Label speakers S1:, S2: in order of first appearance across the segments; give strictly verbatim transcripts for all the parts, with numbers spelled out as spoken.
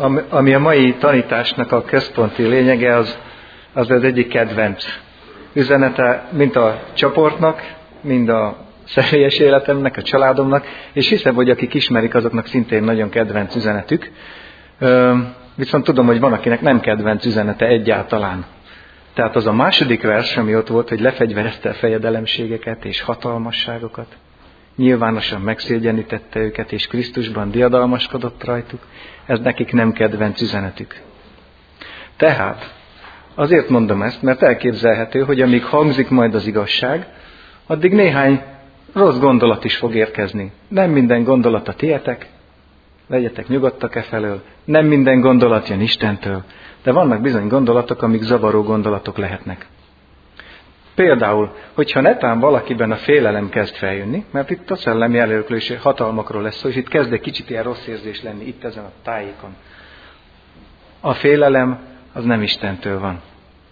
S1: ami a mai tanításnak a központi lényege, az az, az egyik kedvenc üzenete, mind a csoportnak, mind a személyes életemnek, a családomnak, és hiszem, hogy akik ismerik, azoknak szintén nagyon kedvenc üzenetük. Viszont tudom, hogy van, akinek nem kedvenc üzenete egyáltalán. Tehát az a második vers, ami ott volt, hogy lefegyverezte a fejedelemségeket és hatalmasságokat, nyilvánosan megszégyenítette őket, és Krisztusban diadalmaskodott rajtuk, ez nekik nem kedvenc üzenetük. Tehát azért mondom ezt, mert elképzelhető, hogy amíg hangzik majd az igazság, addig néhány rossz gondolat is fog érkezni. Nem minden gondolat a tietek, legyetek nyugodtak e felől, nem minden gondolat jön Istentől, de vannak bizony gondolatok, amik zavaró gondolatok lehetnek. Például, hogyha netán valakiben a félelem kezd feljönni, mert itt a szellemi előklés hatalmakról lesz szó, és itt kezd egy kicsit ilyen rossz érzés lenni itt ezen a tájékon. A félelem az nem Istentől van.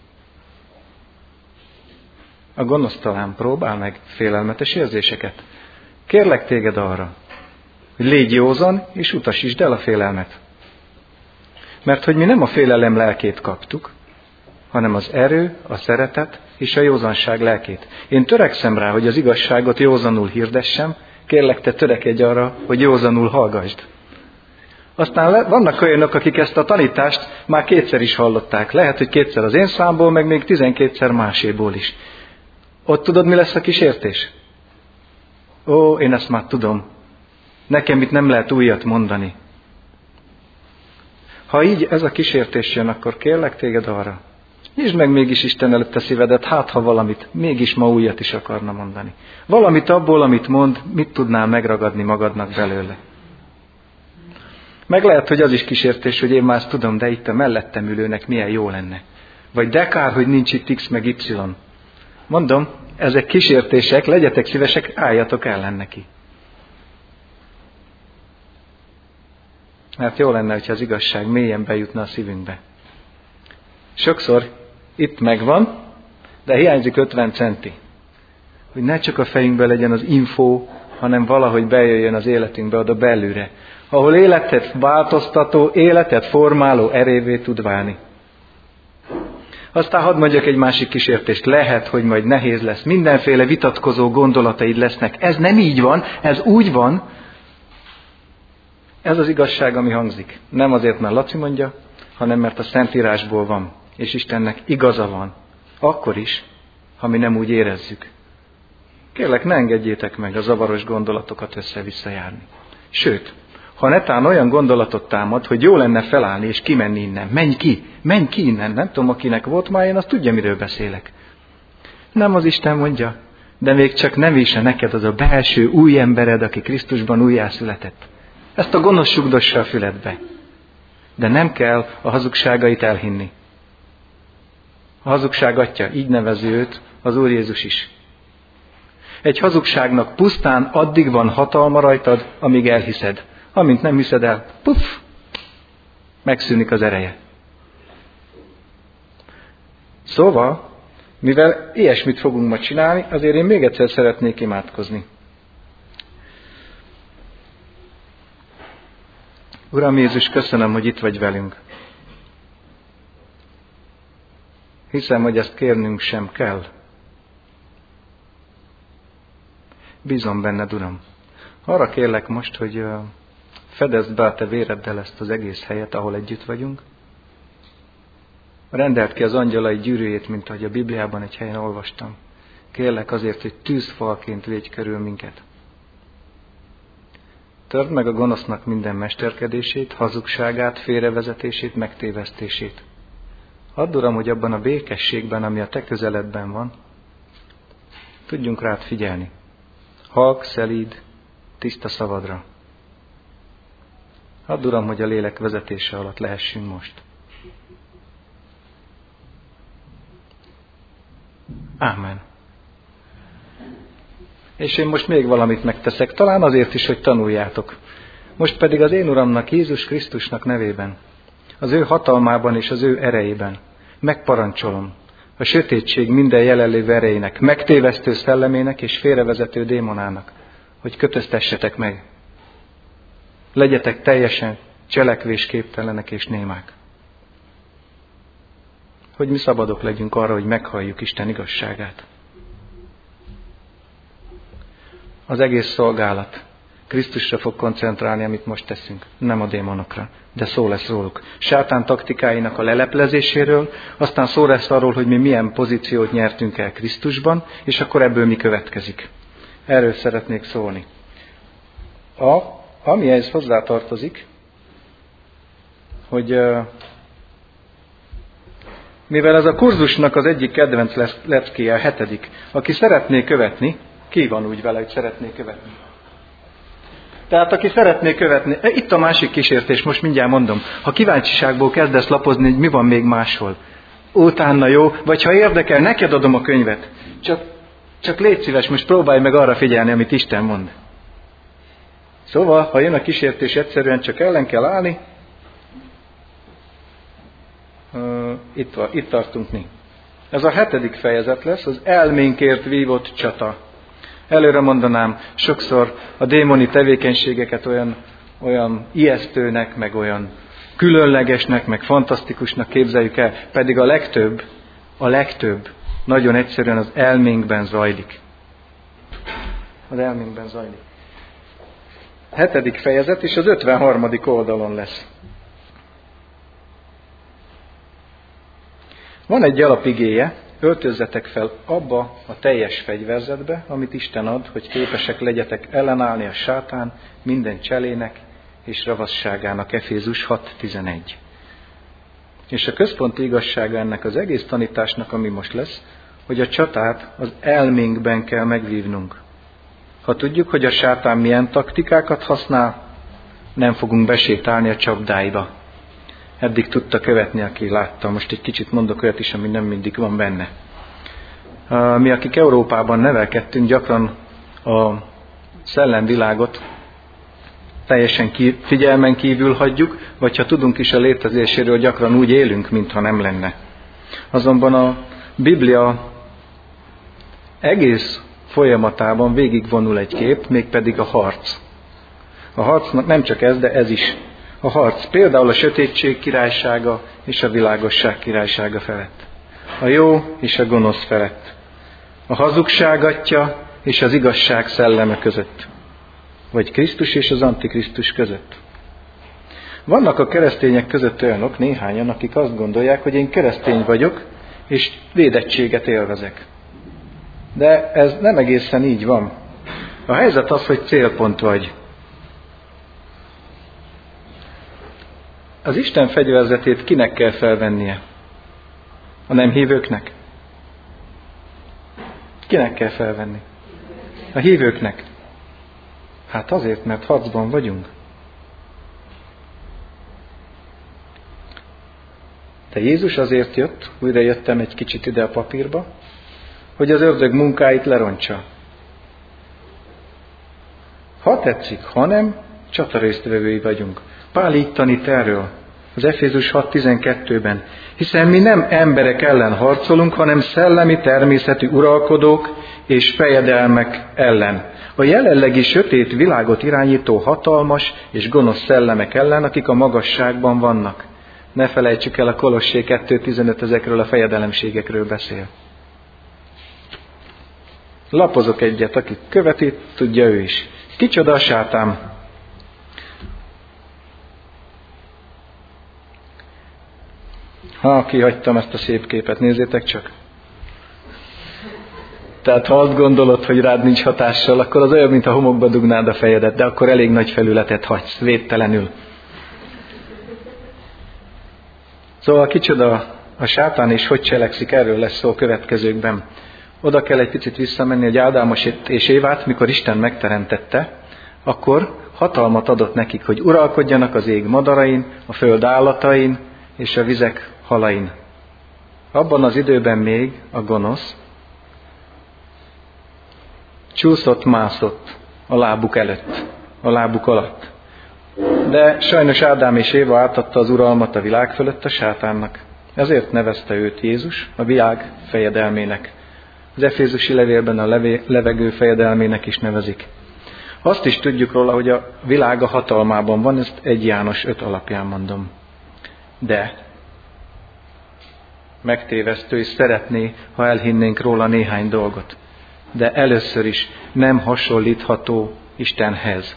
S1: A gonosz talán próbál meg félelmetes érzéseket. Kérlek téged arra, hogy légy józan, és utasítsd el a félelmet. Mert hogy mi nem a félelem lelkét kaptuk, hanem az erő, a szeretet és a józanság lelkét. Én törekszem rá, hogy az igazságot józanul hirdessem, kérlek te törekedj arra, hogy józanul hallgassd. Aztán vannak olyanok, akik ezt a tanítást már kétszer is hallották. Lehet, hogy kétszer az én számból, meg még tizenkétszer máséból is. Ott tudod, mi lesz a kísértés? Ó, én ezt már tudom. Nekem itt nem lehet újat mondani. Ha így ez a kísértés jön, akkor kérlek téged arra, nyisd meg mégis Isten előtt a szívedet, hát ha valamit, mégis ma újat is akarna mondani. Valamit abból, amit mond, mit tudnál megragadni magadnak belőle. Meg lehet, hogy az is kísértés, hogy én már ezt tudom, de itt a mellettem ülőnek milyen jó lenne. Vagy de kár, hogy nincs itt X meg Y. Mondom, ezek kísértések, legyetek szívesek, álljatok ellen neki. Mert jó lenne, hogyha az igazság mélyen bejutna a szívünkbe. Sokszor itt megvan, de hiányzik ötven centi. Hogy ne csak a fejünkbe legyen az info, hanem valahogy bejöjjön az életünkbe oda belülre. Ahol életet változtató, életet formáló erévé tud válni. Aztán hadd mondjak egy másik kísértést. Lehet, hogy majd nehéz lesz. Mindenféle vitatkozó gondolataid lesznek. Ez nem így van, ez úgy van. Ez az igazság, ami hangzik. Nem azért, mert Laci mondja, hanem mert a Szentírásból van. És Istennek igaza van. Akkor is, ha mi nem úgy érezzük. Kérlek, ne engedjétek meg a zavaros gondolatokat össze-vissza járni. Sőt, ha netán olyan gondolatot támad, hogy jó lenne felállni és kimenni innen. Menj ki, menj ki innen. Nem tudom, akinek volt már, én azt tudja, miről beszélek. Nem az Isten mondja, de még csak nem is a neked az a belső új embered, aki Krisztusban újjászületett. Ezt a gonosz sugdossa a füledbe. De nem kell a hazugságait elhinni. A hazugság atya, így nevezi őt az Úr Jézus is. Egy hazugságnak pusztán addig van hatalma rajtad, amíg elhiszed. Amint nem hiszed el, puff, megszűnik az ereje. Szóval, mivel ilyesmit fogunk ma csinálni, azért én még egyszer szeretnék imádkozni. Uram Jézus, köszönöm, hogy itt vagy velünk. Hiszem, hogy ezt kérnünk sem kell. Bízom benned, Uram. Arra kérlek most, hogy fedezd be a te véreddel ezt az egész helyet, ahol együtt vagyunk. Rendeld ki az angyalai gyűrűjét, mint ahogy a Bibliában egy helyen olvastam. Kérlek azért, hogy tűzfalként védj körül minket. Törd meg a gonosznak minden mesterkedését, hazugságát, félrevezetését, megtévesztését. Add, Uram, hogy abban a békességben, ami a te közeledben van, tudjunk rád figyelni. Halk, szelíd, tiszta szavadra. Add, Uram, hogy a lélek vezetése alatt lehessünk most. Ámen. És én most még valamit megteszek, talán azért is, hogy tanuljátok. Most pedig az én Uramnak, Jézus Krisztusnak nevében, az ő hatalmában és az ő erejében megparancsolom a sötétség minden jelenlévő erejének, megtévesztő szellemének és félrevezető démonának, hogy kötöztessetek meg. Legyetek teljesen cselekvésképtelenek és némák. Hogy mi szabadok legyünk arra, hogy meghalljuk Isten igazságát. Az egész szolgálat Krisztusra fog koncentrálni, amit most teszünk, nem a démonokra, de szó lesz róluk. Sátán taktikáinak a leleplezéséről, aztán szó lesz arról, hogy mi milyen pozíciót nyertünk el Krisztusban, és akkor ebből mi következik. Erről szeretnék szólni. A, ami ehhez hozzátartozik, hogy mivel ez a kurzusnak az egyik kedvenc leckéje, a hetedik, aki szeretné követni, ki van úgy vele, hogy szeretné követni? Tehát aki szeretné követni, itt a másik kísértés, most mindjárt mondom, ha kíváncsiságból kezdesz lapozni, hogy mi van még máshol, utána jó, vagy ha érdekel, neked adom a könyvet, csak, csak légy szíves, most próbálj meg arra figyelni, amit Isten mond. Szóval, ha jön a kísértés, egyszerűen csak ellen kell állni, uh, itt, van, itt tartunk mi. Ez a hetedik fejezet lesz, az elménkért vívott csata. Előre mondanám, sokszor a démoni tevékenységeket olyan, olyan ijesztőnek, meg olyan különlegesnek, meg fantasztikusnak képzeljük el, pedig a legtöbb, a legtöbb nagyon egyszerűen az elménkben zajlik. Az elménkben zajlik. Hetedik fejezet, és az ötvenharmadik oldalon lesz. Van egy alapigéje, öltözzetek fel abba a teljes fegyverzetbe, amit Isten ad, hogy képesek legyetek ellenállni a sátán minden cselének és ravasságának. Efézus hat tizenegy. És a központi igazsága ennek az egész tanításnak, ami most lesz, hogy a csatát az elménkben kell megvívnunk. Ha tudjuk, hogy a sátán milyen taktikákat használ, nem fogunk besétálni a csapdáiba. Eddig tudta követni, aki látta. Most egy kicsit mondok olyat is, ami nem mindig van benne. Mi, akik Európában nevelkedtünk, gyakran a szellemvilágot teljesen figyelmen kívül hagyjuk, vagy ha tudunk is a létezéséről, gyakran úgy élünk, mintha nem lenne. Azonban a Biblia egész folyamatában végigvonul egy kép, mégpedig a harc. A harcnak nem csak ez, de ez is. A harc például a sötétség királysága és a világosság királysága felett. A jó és a gonosz felett. A hazugság atya és az igazság szelleme között. Vagy Krisztus és az Antikrisztus között. Vannak a keresztények között olyanok, néhányan, akik azt gondolják, hogy én keresztény vagyok, és védettséget élvezek. De ez nem egészen így van. A helyzet az, hogy célpont vagy. Az Isten fegyverzetét kinek kell felvennie? A nem hívőknek? Kinek kell felvenni? A hívőknek. Hát azért, mert harcban vagyunk. De Jézus azért jött, újra jöttem egy kicsit ide a papírba, hogy az ördög munkáit lerontsa. Ha tetszik, ha nem, csatarésztvevői vagyunk. Pál így tanít erről, az Efézus hat tizenkettőben. Hiszen mi nem emberek ellen harcolunk, hanem szellemi természetű uralkodók és fejedelmek ellen. A jelenlegi sötét világot irányító hatalmas és gonosz szellemek ellen, akik a magasságban vannak. Ne felejtsük el, a Kolossé kettő tizenöt ezekről a fejedelemségekről beszél. Lapozok egyet, aki követi, tudja ő is. Kicsoda a sátán? Ha, kihagytam ezt a szép képet, nézzétek csak. Tehát ha azt gondolod, hogy rád nincs hatással, akkor az olyan, mintha homokba dugnád a fejedet, de akkor elég nagy felületet hagysz, védtelenül. Szóval kicsoda a sátán és hogy cselekszik, erről lesz szó a következőkben. Oda kell egy picit visszamenni, hogy Ádámos és Évát, mikor Isten megteremtette, akkor hatalmat adott nekik, hogy uralkodjanak az ég madarain, a föld állatain és a vizek halain. Abban az időben még a gonosz csúszott-mászott a lábuk előtt, a lábuk alatt. De sajnos Ádám és Éva átadta az uralmat a világ fölött a sátánnak. Ezért nevezte őt Jézus a világ fejedelmének. Az efézusi levélben a levé, levegő fejedelmének is nevezik. Azt is tudjuk róla, hogy a világ a hatalmában van, ezt egy János öt alapján mondom. De megtévesztő, és szeretné, ha elhinnénk róla néhány dolgot. De először is nem hasonlítható Istenhez.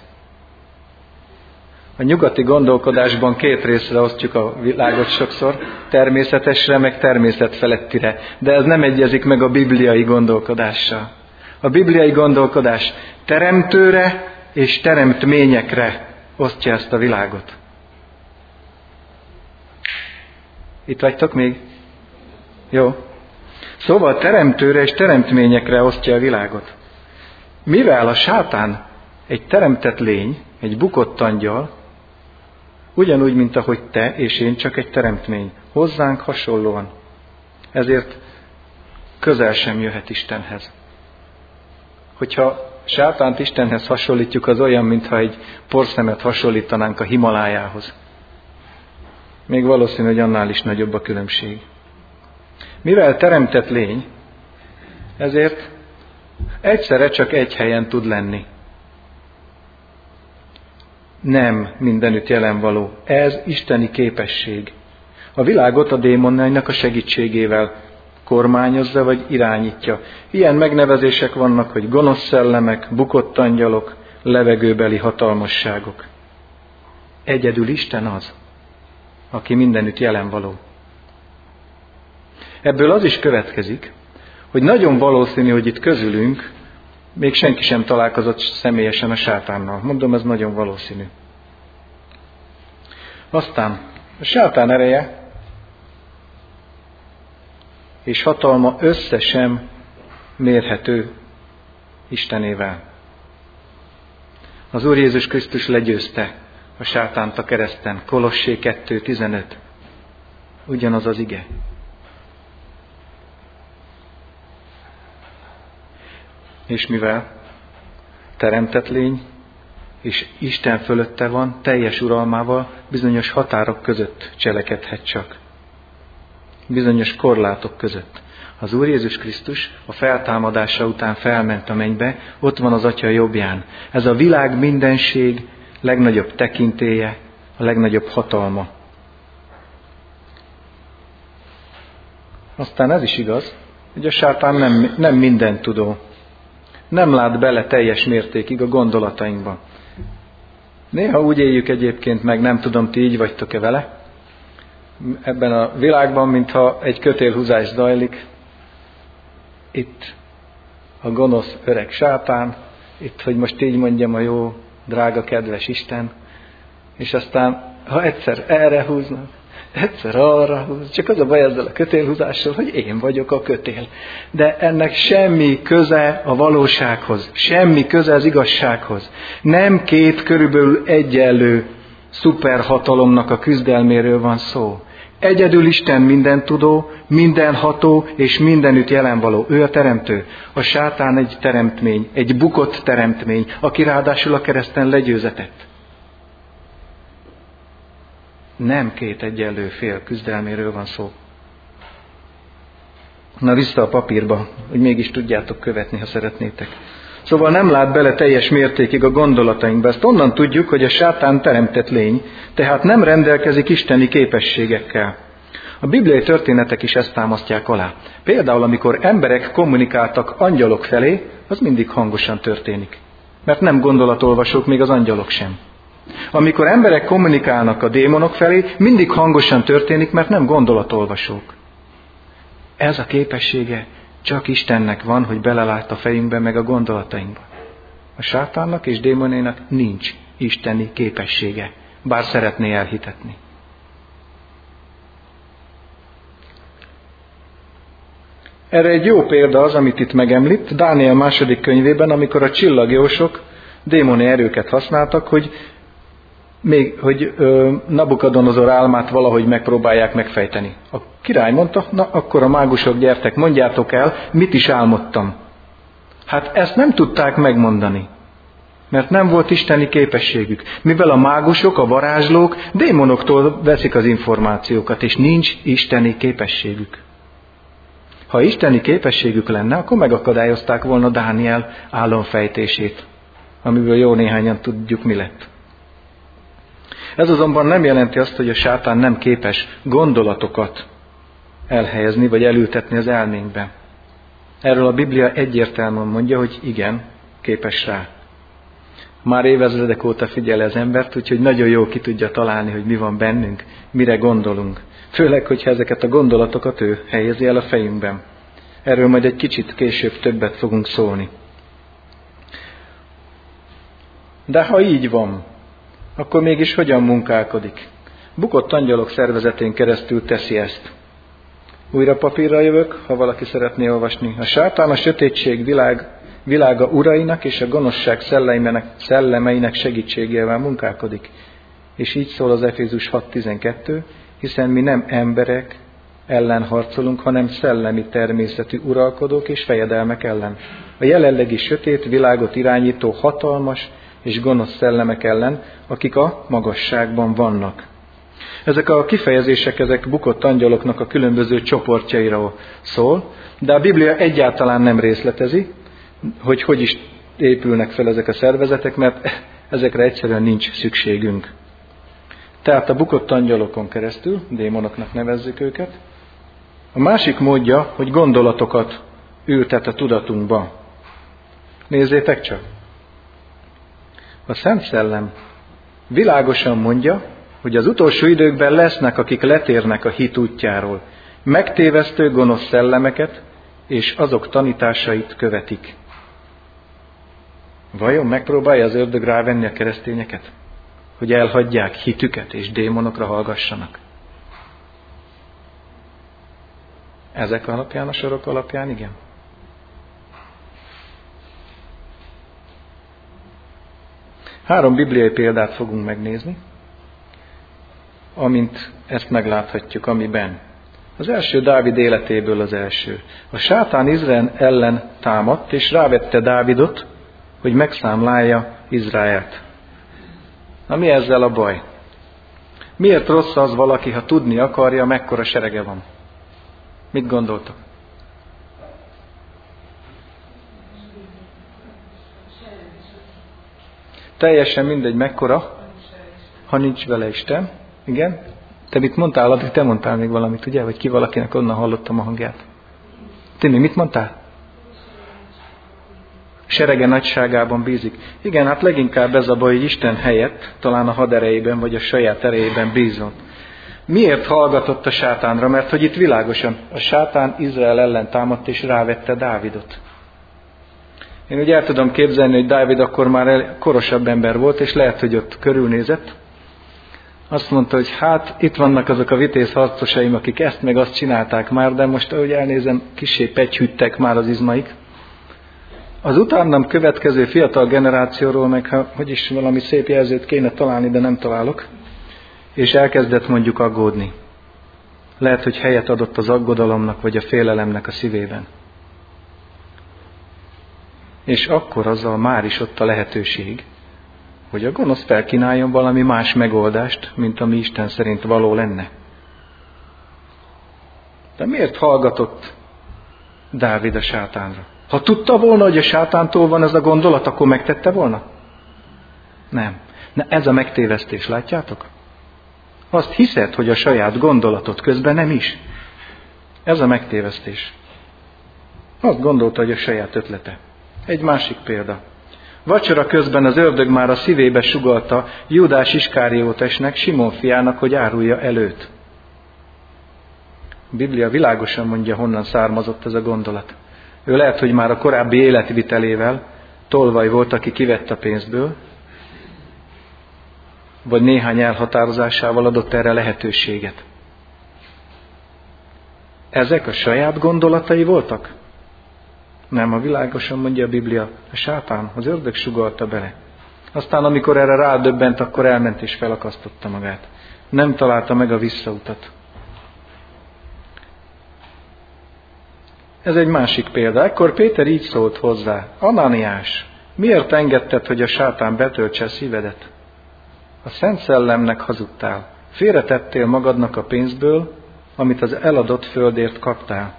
S1: A nyugati gondolkodásban két részre osztjuk a világot sokszor, természetesre, meg természetfelettire, de ez nem egyezik meg a bibliai gondolkodással. A bibliai gondolkodás teremtőre és teremtményekre osztja ezt a világot. Itt vagytok még? Jó. Szóval teremtőre és teremtményekre osztja a világot. Mivel a sátán egy teremtett lény, egy bukott angyal, ugyanúgy, mint ahogy te és én, csak egy teremtmény, hozzánk hasonlóan. Ezért közel sem jöhet Istenhez. Hogyha sátánt Istenhez hasonlítjuk, az olyan, mintha egy porszemet hasonlítanánk a Himalájához. Még valószínű, hogy annál is nagyobb a különbség. Mivel teremtett lény, ezért egyszerre csak egy helyen tud lenni. Nem mindenütt jelen való. Ez isteni képesség. A világot a démonainak a segítségével kormányozza vagy irányítja. Ilyen megnevezések vannak, hogy gonosz szellemek, bukott angyalok, levegőbeli hatalmasságok. Egyedül Isten az, aki mindenütt jelen való. Ebből az is következik, hogy nagyon valószínű, hogy itt közülünk még senki sem találkozott személyesen a sátánnal. Mondom, ez nagyon valószínű. Aztán a sátán ereje és hatalma össze sem mérhető Istenével. Az Úr Jézus Krisztus legyőzte a sátánt a kereszten. Kolossé kettő tizenöt. Ugyanaz az ige. És mivel teremtett lény, és Isten fölötte van, teljes uralmával, bizonyos határok között cselekedhet csak. Bizonyos korlátok között. Az Úr Jézus Krisztus a feltámadása után felment a mennybe, ott van az Atya jobbján. Ez a világ mindenség legnagyobb tekintélye, a legnagyobb hatalma. Aztán ez is igaz, hogy a sátán nem, nem mindent tudó. Nem lát bele teljes mértékig a gondolatainkba. Néha úgy éljük egyébként meg, nem tudom, ti így vagytok-e vele, ebben a világban, mintha egy kötélhúzás zajlik. Itt a gonosz öreg sátán, itt, hogy most így mondjam, a jó, drága, kedves Isten, és aztán, ha egyszer erre húznak, egyszer arra húz. Csak az a baj ezzel a kötélhúzással, hogy én vagyok a kötél. De ennek semmi köze a valósághoz, semmi köze az igazsághoz. Nem két körülbelül egyenlő szuperhatalomnak a küzdelméről van szó. Egyedül Isten mindentudó, mindenható és mindenütt jelenvaló. Ő a teremtő. A sátán egy teremtmény, egy bukott teremtmény, aki ráadásul a kereszten legyőzetett. Nem két egyenlő fél küzdelméről van szó. Na vissza a papírba, hogy mégis tudjátok követni, ha szeretnétek. Szóval nem lát bele teljes mértékig a gondolatainkba. Ezt onnan tudjuk, hogy a sátán teremtett lény, tehát nem rendelkezik isteni képességekkel. A bibliai történetek is ezt támasztják alá. Például, amikor emberek kommunikáltak angyalok felé, az mindig hangosan történik. Mert nem gondolatolvasók, még az angyalok sem. Amikor emberek kommunikálnak a démonok felé, mindig hangosan történik, mert nem gondolatolvasók. Ez a képessége csak Istennek van, hogy belelát a fejünkbe meg a gondolatainkba. A sátánnak és démonénak nincs isteni képessége, bár szeretné elhitetni. Erre egy jó példa az, amit itt megemlít, Dániel második könyvében, amikor a csillagjósok démoni erőket használtak, hogy még, hogy ö, Nabukadonozor álmát valahogy megpróbálják megfejteni. A király mondta, na akkor a mágusok, gyertek, mondjátok el, mit is álmodtam. Hát ezt nem tudták megmondani, mert nem volt isteni képességük. Mivel a mágusok, a varázslók démonoktól veszik az információkat, és nincs isteni képességük. Ha isteni képességük lenne, akkor megakadályozták volna Dániel álomfejtését. amiből jó néhányan tudjuk, mi lett. Ez azonban nem jelenti azt, hogy a sátán nem képes gondolatokat elhelyezni, vagy elültetni az elménkbe. Erről a Biblia egyértelműen mondja, hogy igen, képes rá. Már évezredek óta figyel az embert, úgyhogy nagyon jó ki tudja találni, hogy mi van bennünk, mire gondolunk. Főleg, hogyha ezeket a gondolatokat ő helyezi el a fejünkben. Erről majd egy kicsit később többet fogunk szólni. De ha így van, akkor mégis hogyan munkálkodik? Bukott angyalok szervezetén keresztül teszi ezt. Újra papírra jövök, ha valaki szeretné olvasni. A sátán a sötétség világ, világa urainak és a gonoszság szellemeinek, szellemeinek segítségével munkálkodik. És így szól az Efézus hat tizenkettő, hiszen mi nem emberek ellen harcolunk, hanem szellemi természetű uralkodók és fejedelmek ellen. A jelenlegi sötét világot irányító hatalmas és gonosz szellemek ellen, akik a magasságban vannak. Ezek a kifejezések, ezek bukott angyaloknak a különböző csoportjairól szól, de a Biblia egyáltalán nem részletezi, hogy hogy is épülnek fel ezek a szervezetek, mert ezekre egyszerűen nincs szükségünk. Tehát a bukott angyalokon keresztül, démonoknak nevezzük őket. A másik módja, hogy gondolatokat ültet a tudatunkba. Nézzétek csak! A Szent Szellem világosan mondja, hogy az utolsó időkben lesznek, akik letérnek a hit útjáról, megtévesztő gonosz szellemeket, és azok tanításait követik. Vajon megpróbálja az ördög rávenni a keresztényeket, hogy elhagyják hitüket és démonokra hallgassanak? Ezek alapján, a sorok alapján igen. Három bibliai példát fogunk megnézni, amint ezt megláthatjuk, amiben. Az első Dávid életéből az első. A sátán Izrael ellen támadt, és rávette Dávidot, hogy megszámlálja Izraelt. Na mi ezzel a baj? Miért rossz az valaki, ha tudni akarja, mekkora serege van? Mit gondoltok? Teljesen mindegy mekkora, ha nincs vele Isten. Igen? Te mit mondtál, addig te mondtál még valamit, ugye? Vagy ki valakinek onnan hallottam a hangját. Timi, mit mondtál? Serege nagyságában bízik. Igen, hát leginkább ez a baj, hogy Isten helyett talán a haderejében vagy a saját erejében bízom. Miért hallgatott a sátánra? Mert hogy itt világosan a sátán Izrael ellen támadt és rávette Dávidot. Én úgy el tudom képzelni, hogy Dávid akkor már korosabb ember volt, és lehet, hogy ott körülnézett. Azt mondta, hogy hát itt vannak azok a vitéz harcosaim, akik ezt meg azt csinálták már, de most, ahogy elnézem, kissé pegyhűttek már az izmaik. Az utánam következő fiatal generációról meg, ha, hogy is valami szép jelzőt kéne találni, de nem találok, és elkezdett mondjuk aggódni. Lehet, hogy helyet adott az aggodalomnak, vagy a félelemnek a szívében. És akkor azzal már is ott a lehetőség, hogy a gonosz felkínáljon valami más megoldást, mint ami Isten szerint való lenne. De miért hallgatott Dávid a sátánra? Ha tudta volna, hogy a sátántól van ez a gondolat, akkor megtette volna? Nem. Na ez a megtévesztés, látjátok? Azt hiszed, hogy a saját gondolatot közben nem is. Ez a megtévesztés. Azt gondolta, hogy a saját ötlete. Egy másik példa. Vacsora közben az ördög már a szívébe sugallta Júdás Iskáriótesnek, Simon fiának, hogy árulja előt. A Biblia világosan mondja, honnan származott ez a gondolat. Ő lehet, hogy már a korábbi életvitelével tolvaj volt, aki kivett a pénzből, vagy néhány elhatározásával adott erre lehetőséget. Ezek a saját gondolatai voltak? Nem, a világosan mondja a Biblia, a sátán, az ördög sugallta bele. Aztán, amikor erre rádöbbent, akkor elment és felakasztotta magát. Nem találta meg a visszautat. Ez egy másik példa. Ekkor Péter így szólt hozzá: Ananiás, miért engedted, hogy a sátán betöltse a szívedet? A Szent Szellemnek hazudtál. Félretettél magadnak a pénzből, amit az eladott földért kaptál.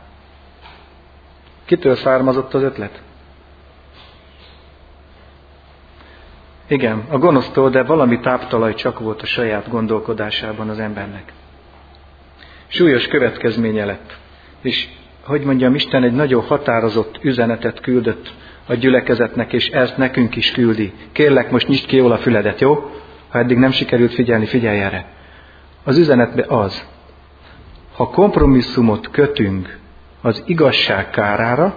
S1: Kitől származott az ötlet? Igen, a gonosztól, de valami táptalaj csak volt a saját gondolkodásában az embernek. Súlyos következménye lett. És, hogy mondjam, Isten egy nagyon határozott üzenetet küldött a gyülekezetnek, és ezt nekünk is küldi. Kérlek, most nyisd ki jól a füledet, jó? Ha eddig nem sikerült figyelni, figyelj erre. Az üzenetbe az, ha kompromisszumot kötünk az igazság kárára,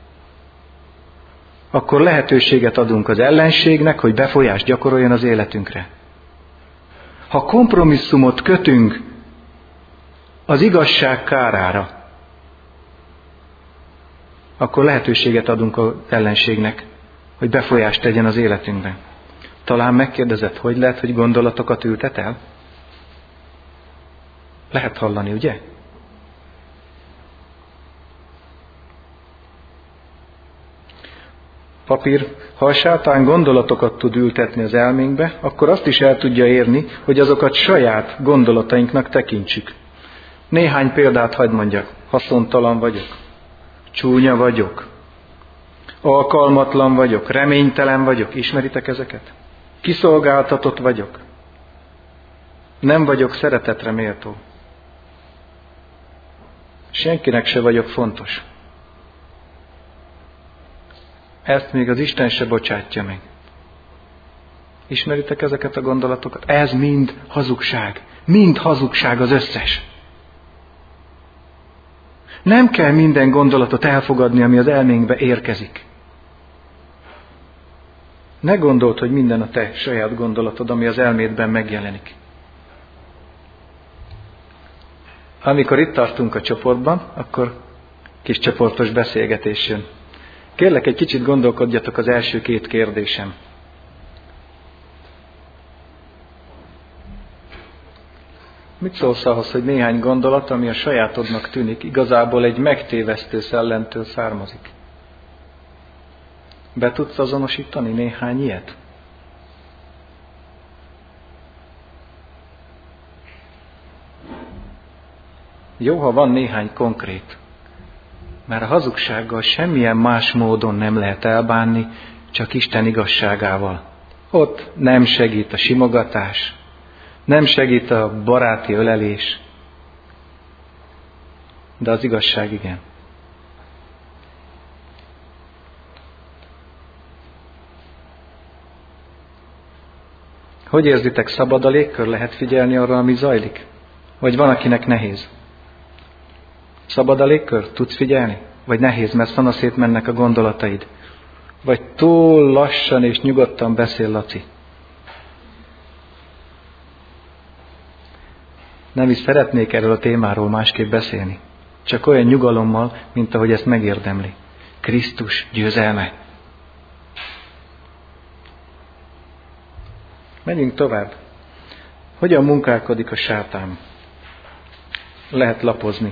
S1: akkor lehetőséget adunk az ellenségnek, hogy befolyást gyakoroljon az életünkre. Ha kompromisszumot kötünk az igazság kárára, akkor lehetőséget adunk az ellenségnek, hogy befolyást tegyen az életünkben. Talán megkérdezed, hogy lehet, hogy gondolatokat ültet el? Lehet hallani, ugye? Papír, ha a sátán gondolatokat tud ültetni az elménkbe, akkor azt is el tudja érni, hogy azokat saját gondolatainknak tekintsük. Néhány példát hadd mondjak. Haszontalan vagyok, csúnya vagyok, alkalmatlan vagyok, reménytelen vagyok. Ismeritek ezeket? Kiszolgáltatott vagyok. Nem vagyok szeretetre méltó. Senkinek se vagyok fontos. Ezt még az Isten se bocsátja meg. Ismeritek ezeket a gondolatokat? Ez mind hazugság. Mind hazugság az összes. Nem kell minden gondolatot elfogadni, ami az elménkbe érkezik. Ne gondold, hogy minden a te saját gondolatod, ami az elmédben megjelenik. Amikor itt tartunk a csoportban, akkor kis csoportos beszélgetés jön. Kérlek, egy kicsit gondolkodjatok az első két kérdésem. Mit szólsz ahhoz, hogy néhány gondolat, ami a sajátodnak tűnik, igazából egy megtévesztő szellemtől származik? Be tudsz azonosítani néhány ilyet? Jó, ha van néhány konkrét. Mert a hazugsággal semmilyen más módon nem lehet elbánni, csak Isten igazságával. Ott nem segít a simogatás, nem segít a baráti ölelés, de az igazság igen. Hogy érzitek, szabad a légkör? Lehet figyelni arra, ami zajlik? Vagy van, akinek nehéz? Szabad a légkör? Tudsz figyelni? Vagy nehéz, mert szanaszét mennek a gondolataid? Vagy túl lassan és nyugodtan beszél Laci? Nem is szeretnék erről a témáról másképp beszélni. Csak olyan nyugalommal, mint ahogy ezt megérdemli. Krisztus győzelme. Menjünk tovább. Hogyan munkálkodik a sátán? Lehet lapozni.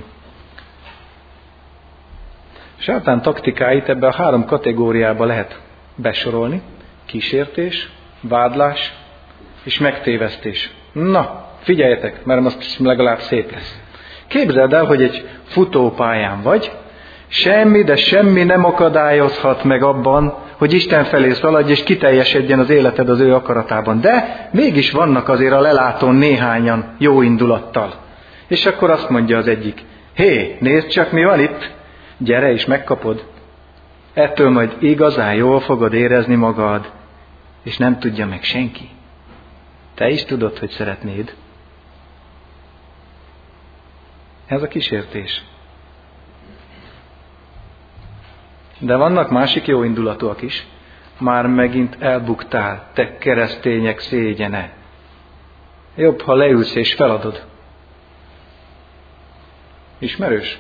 S1: Sátán taktikáit ebbe a három kategóriába lehet besorolni. Kísértés, vádlás és megtévesztés. Na, figyeljetek, mert most legalább szép lesz. Képzeld el, hogy egy futópályán vagy, semmi, de semmi nem akadályozhat meg abban, hogy Isten felé szaladj, és kiteljesedjen az életed az ő akaratában. De mégis vannak azért a lelátón néhányan jó indulattal. És akkor azt mondja az egyik, hé, nézd csak, mi van itt, gyere és megkapod. Ettől majd igazán jól fogod érezni magad, és nem tudja meg senki. Te is tudod, hogy szeretnéd. Ez a kísértés. De vannak másik jó indulatúak is. Már megint elbuktál, te keresztények szégyene. Jobb, ha leülsz és feladod. Ismerős?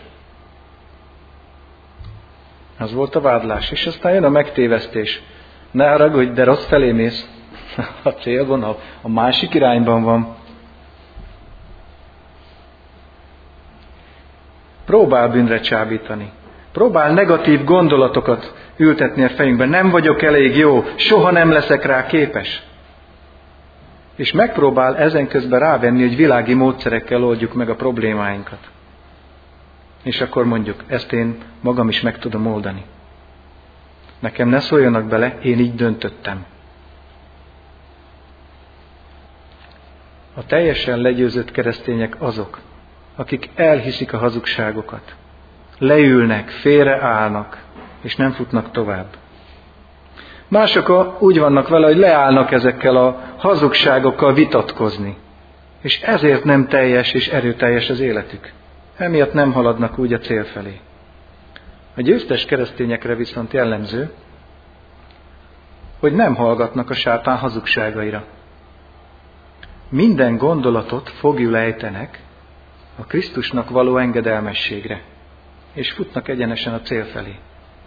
S1: Az volt a vádlás, és aztán jön a megtévesztés. Ne haragudj, de rossz felé mész. A célvonal a másik irányban van. Próbál bűnre csábítani. Próbál negatív gondolatokat ültetni a fejünkben. Nem vagyok elég jó, soha nem leszek rá képes. És megpróbál ezen közben rávenni, hogy világi módszerekkel oldjuk meg a problémáinkat. És akkor mondjuk, ezt én magam is meg tudom oldani. Nekem ne szóljanak bele, én így döntöttem. A teljesen legyőzött keresztények azok, akik elhiszik a hazugságokat, leülnek, félreállnak, és nem futnak tovább. Mások úgy vannak vele, hogy leállnak ezekkel a hazugságokkal vitatkozni, és ezért nem teljes és erőteljes az életük. Emiatt nem haladnak úgy a cél felé. A győztes keresztényekre viszont jellemző, hogy nem hallgatnak a sátán hazugságaira. Minden gondolatot foglyul ejtenek a Krisztusnak való engedelmességre, és futnak egyenesen a cél felé.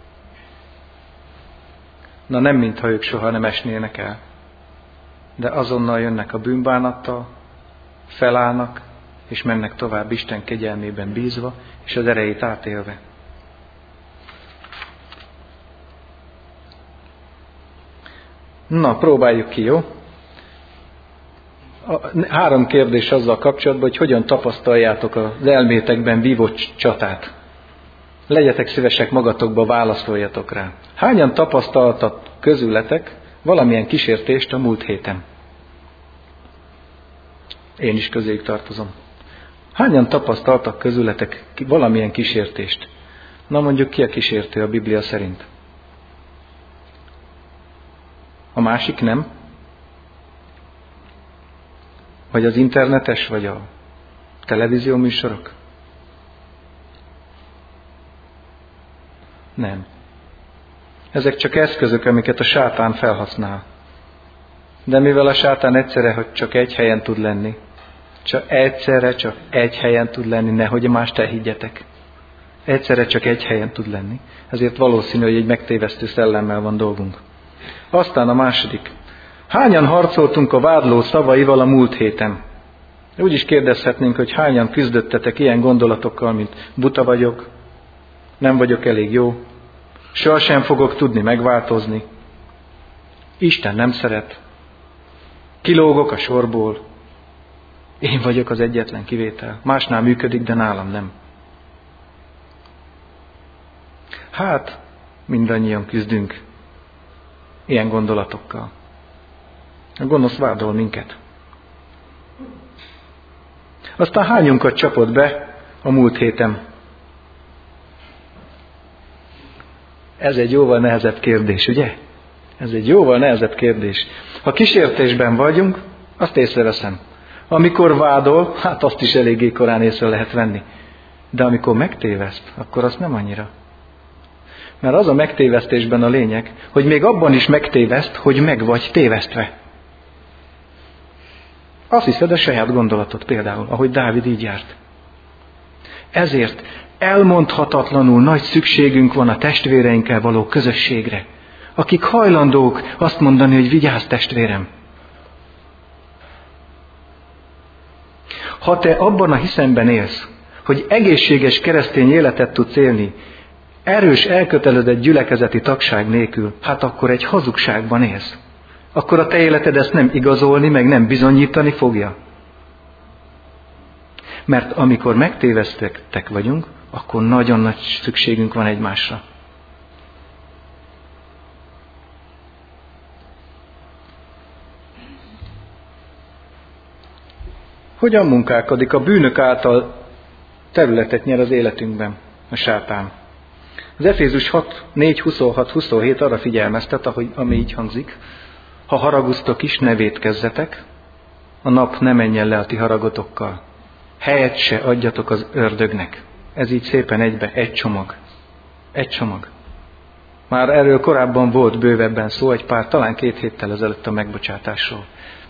S1: Na nem mintha ők soha nem esnének el, de azonnal jönnek a bűnbánattal, felállnak, és mennek tovább Isten kegyelmében bízva, és az erejét átélve. Na, próbáljuk ki, jó? A három kérdés azzal kapcsolatban, hogy hogyan tapasztaljátok az elmétekben vívott csatát. Legyetek szívesek, magatokba válaszoljatok rá. Hányan tapasztaltak közületek valamilyen kísértést a múlt héten? Én is közéjük tartozom. Hányan tapasztaltak közületek valamilyen kísértést? Na mondjuk ki a kísértő a Biblia szerint? A másik nem? Vagy az internetes, vagy a televízió műsorok? Nem. Ezek csak eszközök, amiket a sátán felhasznál. De mivel a sátán egyszerre, hogy csak egy helyen tud lenni, csak egyszerre csak egy helyen tud lenni, nehogy mást elhiggyetek. Egyszerre csak egy helyen tud lenni. Ezért valószínű, hogy egy megtévesztő szellemmel van dolgunk. Aztán a második. Hányan harcoltunk a vádló szavaival a múlt héten? Úgy is kérdezhetnénk, hogy hányan küzdöttetek ilyen gondolatokkal, mint buta vagyok, nem vagyok elég jó, sohasem fogok tudni megváltozni, Isten nem szeret, kilógok a sorból, én vagyok az egyetlen kivétel, másnál működik, de nálam nem. Hát, mindannyian küzdünk ilyen gondolatokkal. A gonosz vádol minket. Aztán hányunkat csapott be a múlt héten? Ez egy jóval nehezebb kérdés, ugye? Ez egy jóval nehezebb kérdés. Ha kísértésben vagyunk, azt észreveszem. Amikor vádol, hát azt is eléggé korán észre lehet venni. De amikor megtéveszt, akkor azt nem annyira. Mert az a megtévesztésben a lényeg, hogy még abban is megtéveszt, hogy meg vagy tévesztve. Azt hiszed a saját gondolatot például, ahogy Dávid így járt. Ezért elmondhatatlanul nagy szükségünk van a testvéreinkkel való közösségre, akik hajlandók azt mondani, hogy vigyázz testvérem. Ha te abban a hiszemben élsz, hogy egészséges keresztény életet tudsz élni, erős, elkötelezett gyülekezeti tagság nélkül, hát akkor egy hazugságban élsz. Akkor a te életed ezt nem igazolni, meg nem bizonyítani fogja. Mert amikor megtévesztettek vagyunk, akkor nagyon nagy szükségünk van egymásra. Hogyan munkálkodik? A bűnök által területet nyer az életünkben a sátán. Az Efézus hat, négy, huszonhat, huszonhét arra figyelmeztet, ahogy, ami így hangzik. Ha haragusztok is, ne vétkezzetek, a nap ne menjen le a ti haragotokkal. Helyet se adjatok az ördögnek. Ez így szépen egybe, egy csomag. Egy csomag. Már erről korábban volt bővebben szó, egy pár, talán két héttel ezelőtt a megbocsátásról.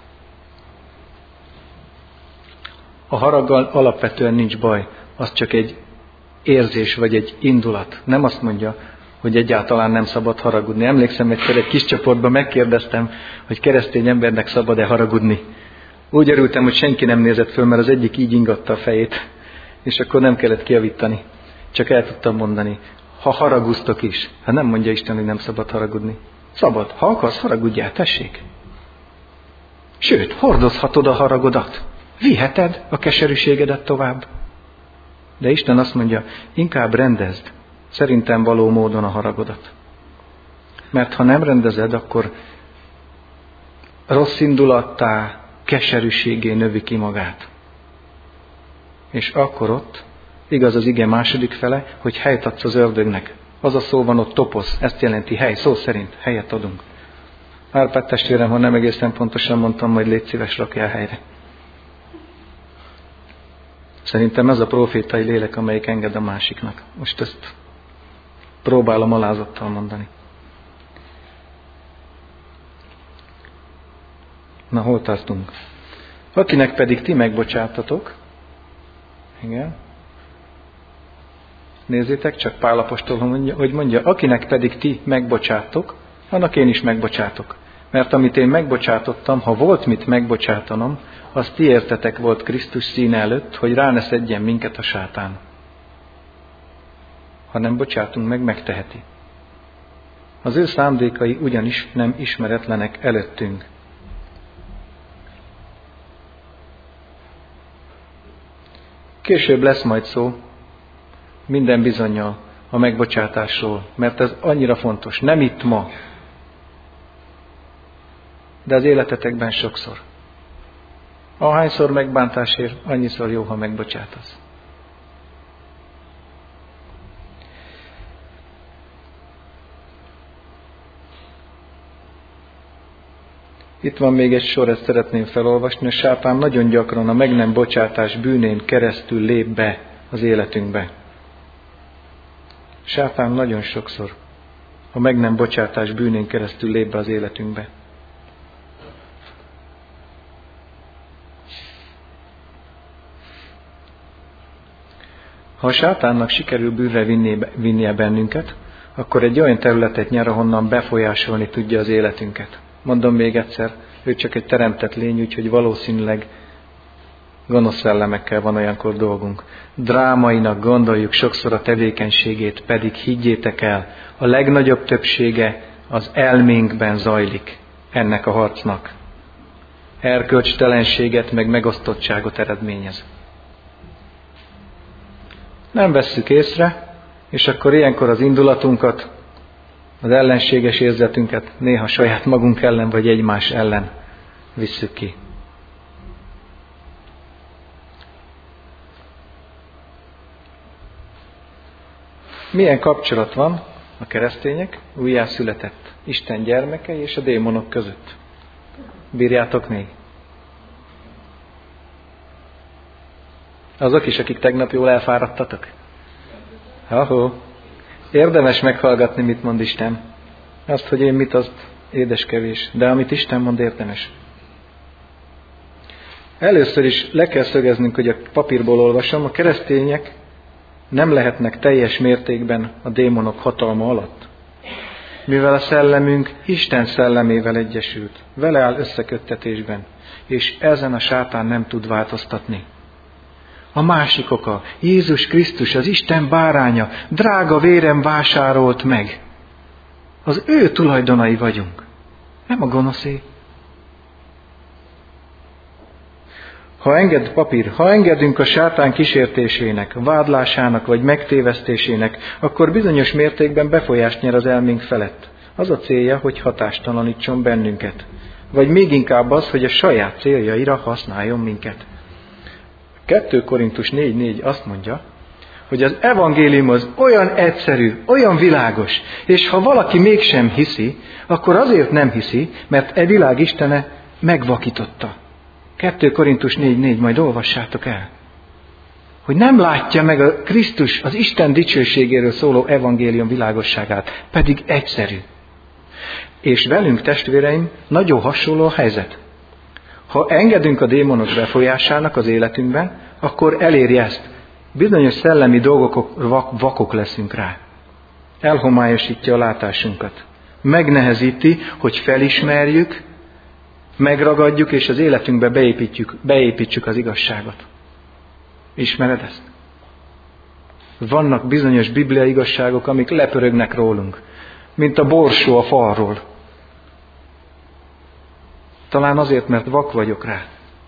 S1: A haraggal alapvetően nincs baj, az csak egy érzés vagy egy indulat. Nem azt mondja, hogy egyáltalán nem szabad haragudni. Emlékszem, egyszer egy kis csoportban megkérdeztem, hogy keresztény embernek szabad-e haragudni. Úgy örültem, hogy senki nem nézett föl, mert az egyik így ingatta a fejét, és akkor nem kellett kijavítani. Csak el tudtam mondani, ha haraguztok is, hát nem mondja Isten, hogy nem szabad haragudni. Szabad, ha akarsz, haragudjál, tessék. Sőt, hordozhatod a haragodat. Viheted a keserűségedet tovább. De Isten azt mondja, inkább rendezd szerintem való módon a haragodat. Mert ha nem rendezed, akkor rossz indulattá, keserűségé növi ki magát. És akkor ott, igaz az ige második fele, hogy helyt adsz az ördögnek. Az a szó van ott, toposz, ezt jelenti hely, szó szerint helyet adunk. Árpád testvérem, ha nem egészen pontosan mondtam, majd légy szíves, rakjál helyre. Szerintem ez a profétai lélek, amelyik enged a másiknak. Most ezt próbálom alázattal mondani. Na, hol tartunk? Akinek pedig ti megbocsátatok, igen, nézzétek, csak Pál apostol, mondja, hogy mondja, akinek pedig ti megbocsátok, annak én is megbocsátok. Mert amit én megbocsátottam, ha volt mit megbocsátanom, az ti értetek volt Krisztus színe előtt, hogy rá ne szedjen minket a sátán. Ha nem bocsátunk meg, megteheti. Az ő szándékai ugyanis nem ismeretlenek előttünk. Később lesz majd szó minden bizonnyal a megbocsátásról, mert ez annyira fontos. Nem itt ma, de az életetekben sokszor. Ahányszor megbántásért, annyiszor jó, ha megbocsátasz. Itt van még egy sor, ezt szeretném felolvasni. A sátán nagyon gyakran a meg nem bocsátás bűnén keresztül lép be az életünkbe. Sátán nagyon sokszor a meg nem bocsátás bűnén keresztül lép be az életünkbe. Ha a sátánnak sikerül bűnre vinnie bennünket, akkor egy olyan területet nyer, ahonnan befolyásolni tudja az életünket. Mondom még egyszer, ő csak egy teremtett lény, úgyhogy valószínűleg gonosz szellemekkel van olyankor dolgunk. Drámainak gondoljuk sokszor a tevékenységét, pedig higgyétek el, a legnagyobb többsége az elménkben zajlik ennek a harcnak. Erkölcstelenséget meg megosztottságot eredményez. Nem vesszük észre, és akkor ilyenkor az indulatunkat, az ellenséges érzetünket néha saját magunk ellen vagy egymás ellen visszük ki. Milyen kapcsolat van a keresztények, újjászületett Isten gyermekei és a démonok között? Bírjátok még? Azok is, akik tegnap jól elfáradtatok? Ahó, érdemes meghallgatni, mit mond Isten. Azt, hogy én mit, azt édeskevés, de amit Isten mond, érdemes. Először is le kell szögeznünk, hogy a papírból olvasom, a keresztények nem lehetnek teljes mértékben a démonok hatalma alatt. Mivel a szellemünk Isten szellemével egyesült, vele áll összeköttetésben, és ezen a sátán nem tud változtatni. A másik oka, Jézus Krisztus, az Isten báránya, drága vérem vásárolt meg. Az ő tulajdonai vagyunk, nem a gonoszé. Ha enged papír, ha engedünk a sátán kísértésének, vádlásának vagy megtévesztésének, akkor bizonyos mértékben befolyást nyer az elménk felett. Az a célja, hogy hatástalanítson bennünket. Vagy még inkább az, hogy a saját céljaira használjon minket. kettő Korintus négy négy azt mondja, hogy az evangélium az olyan egyszerű, olyan világos, és ha valaki mégsem hiszi, akkor azért nem hiszi, mert e világ istene megvakította. kettő Korintus négy négy, majd olvassátok el. Hogy nem látja meg a Krisztus, az Isten dicsőségéről szóló evangélium világosságát, pedig egyszerű. És velünk, testvéreim, nagyon hasonló a helyzet. Ha engedünk a démonok befolyásának az életünkben, akkor eléri ezt. Bizonyos szellemi dolgok vak, vakok leszünk rá. Elhomályosítja a látásunkat. Megnehezíti, hogy felismerjük, megragadjuk, és az életünkbe beépítjük, beépítsük az igazságot. Ismered ezt? Vannak bizonyos bibliai igazságok, amik lepörögnek rólunk, mint a borsó a falról. Talán azért, mert vak vagyok rá.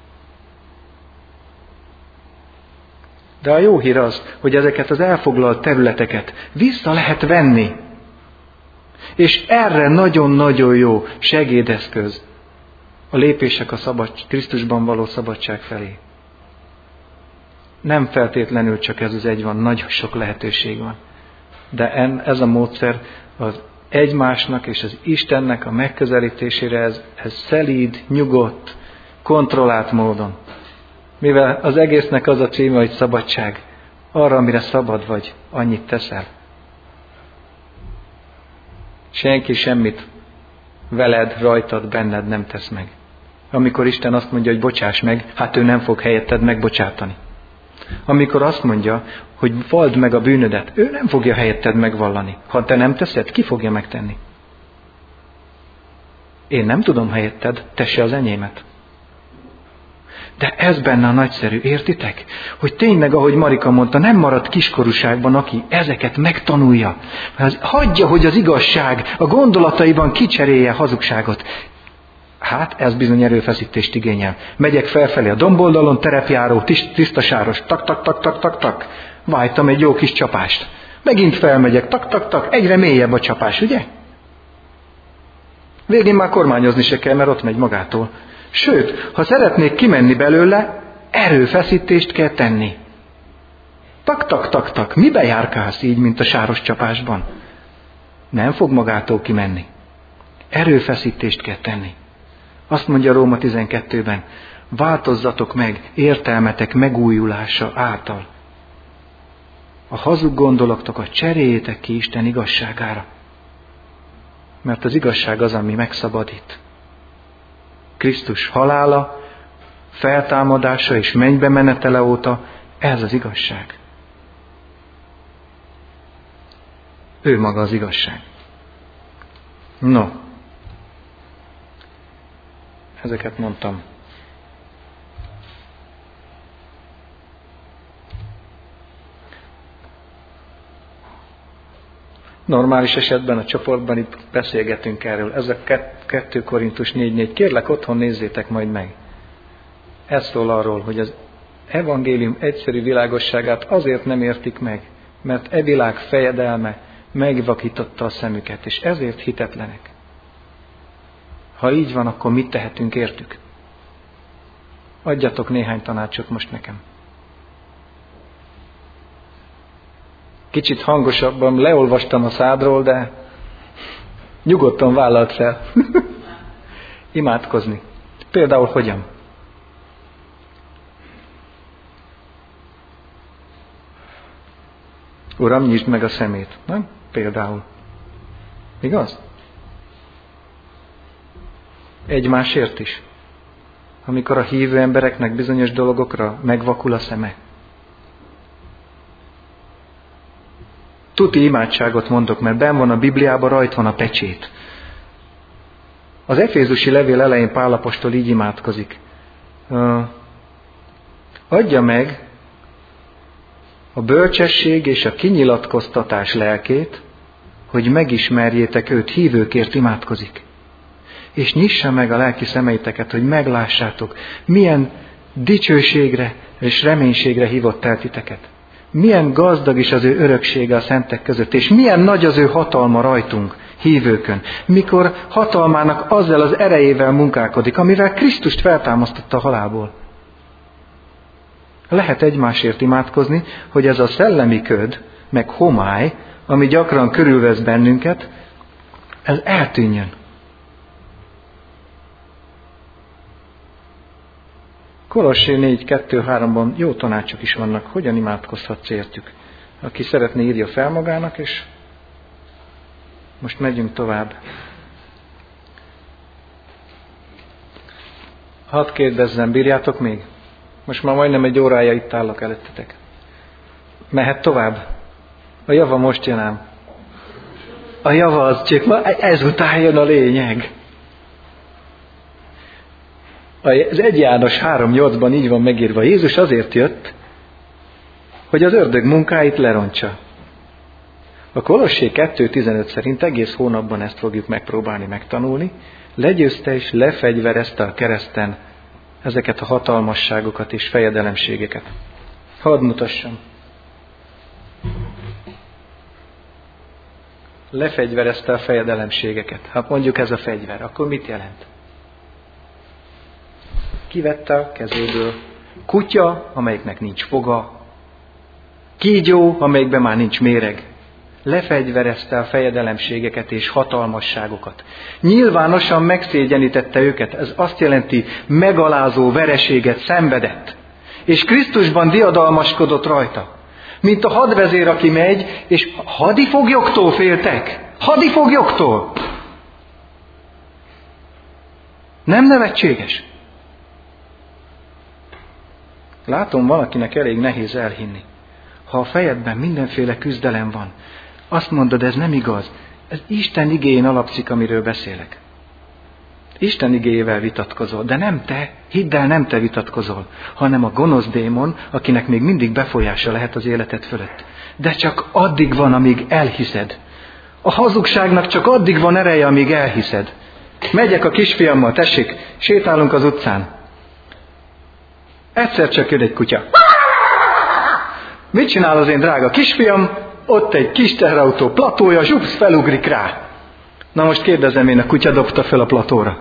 S1: De a jó hír az, hogy ezeket az elfoglalt területeket vissza lehet venni. És erre nagyon-nagyon jó segédeszköz a lépések a szabad, Krisztusban való szabadság felé. Nem feltétlenül csak ez az egy van, nagyon sok lehetőség van. De ez a módszer az egymásnak és az Istennek a megközelítésére, ez, ez szelíd, nyugodt, kontrollált módon. Mivel az egésznek az a címe, hogy szabadság, arra, amire szabad vagy, annyit teszel. Senki semmit veled, rajtad, benned nem tesz meg. Amikor Isten azt mondja, hogy bocsáss meg, hát ő nem fog helyetted megbocsátani. Amikor azt mondja, hogy valld meg a bűnödet, ő nem fogja helyetted megvallani. Ha te nem teszed, ki fogja megtenni? Én nem tudom helyetted, te se az enyémet. De ez benne a nagyszerű, értitek? Hogy tényleg, ahogy Marika mondta, nem marad kiskorúságban, aki ezeket megtanulja. Hagyja, hogy az igazság a gondolataiban kicserélje hazugságot. Hát, ez bizony erőfeszítést igényel. Megyek felfelé a domboldalon, terepjáró, tisztasáros, tak, tak, tak, tak, tak, tak. Vájtam egy jó kis csapást. Megint felmegyek, tak, tak, tak, egyre mélyebb a csapás, ugye? Végén már kormányozni se kell, mert ott megy magától. Sőt, ha szeretnék kimenni belőle, erőfeszítést kell tenni. Tak, tak, tak, tak, mibe járkálsz így, mint a sáros csapásban? Nem fog magától kimenni. Erőfeszítést kell tenni. Azt mondja Róma tizenkettőben, változzatok meg értelmetek megújulása által. A hazug gondolatokat cseréljétek ki Isten igazságára. Mert az igazság az, ami megszabadít. Krisztus halála, feltámadása és mennybe menetele óta ez az igazság. Ő maga az igazság. No, ezeket mondtam. Normális esetben a csoportban itt beszélgetünk erről. Ez a kettő Korintus négy négy. Kérlek, otthon nézzétek majd meg. Ez szól arról, hogy az evangélium egyszerű világosságát azért nem értik meg, mert e világ fejedelme megvakította a szemüket, és ezért hitetlenek. Ha így van, akkor mit tehetünk értük? Adjatok néhány tanácsot most nekem. Kicsit hangosabban leolvastam a szádról, de nyugodtan vállalt fel. Imádkozni. Például hogyan? Uram, nyisd meg a szemét. Nem? Például. Igaz? Egymásért is. Amikor a hívő embereknek bizonyos dolgokra megvakul a szeme. Tuti imádságot mondok, mert benn van a Bibliában, rajt van a pecsét. Az Efézusi levél elején Pál apostol így imádkozik. Uh, adja meg a bölcsesség és a kinyilatkoztatás lelkét, hogy megismerjétek őt, hívőkért imádkozik. És nyissa meg a lelki szemeiteket, hogy meglássátok, milyen dicsőségre és reménységre hívott el titeket. Milyen gazdag is az ő öröksége a szentek között, és milyen nagy az ő hatalma rajtunk, hívőkön, mikor hatalmának azzal az erejével munkálkodik, amivel Krisztust feltámasztotta a halálból. Lehet egymásért imádkozni, hogy ez a szellemi köd, meg homály, ami gyakran körülvesz bennünket, ez eltűnjön. Kolossé négy kettő háromban jó tanácsok is vannak, hogyan imádkozhatsz értük. Aki szeretné, írja fel magának, és most megyünk tovább. Hadd kérdezzem, bírjátok még? Most már majdnem egy órája itt állok előttetek. Mehet tovább? A java most jön ám. A java az csak ma, ezután jön a lényeg. Az egy János három nyolcban így van megírva, Jézus azért jött, hogy az ördög munkáit lerontsa. A Kolossé kettő tizenöt szerint egész hónapban ezt fogjuk megpróbálni megtanulni, legyőzte és lefegyverezte a kereszten ezeket a hatalmasságokat és fejedelemségeket. Hadd mutassam. Lefegyverezte a fejedelemségeket. Hát mondjuk ez a fegyver, akkor mit jelent? kivette a kezéből. Kutya, amelyiknek nincs foga. Kígyó, amelyikben már nincs méreg. Lefegyverezte a fejedelemségeket és hatalmasságokat. Nyilvánosan megszégyenítette őket. Ez azt jelenti, megalázó vereséget szenvedett. És Krisztusban diadalmaskodott rajta. Mint a hadvezér, aki megy, és hadifoglyoktól féltek. Hadifoglyoktól. Nem nevetséges? Látom, valakinek elég nehéz elhinni. Ha a fejedben mindenféle küzdelem van, azt mondod, ez nem igaz. Ez Isten igéjén alapszik, amiről beszélek. Isten igéjével vitatkozol, de nem te, hidd el, nem te vitatkozol, hanem a gonosz démon, akinek még mindig befolyása lehet az életed fölött. De csak addig van, amíg elhiszed. A hazugságnak csak addig van ereje, amíg elhiszed. Megyek a kisfiammal, tessék, sétálunk az utcán. Egyszer csak jön egy kutya. Mit csinál az én drága kisfiam? Ott egy kis teherautó platója, zsupsz, felugrik rá. Na most kérdezem én, a kutya dobta fel a platóra.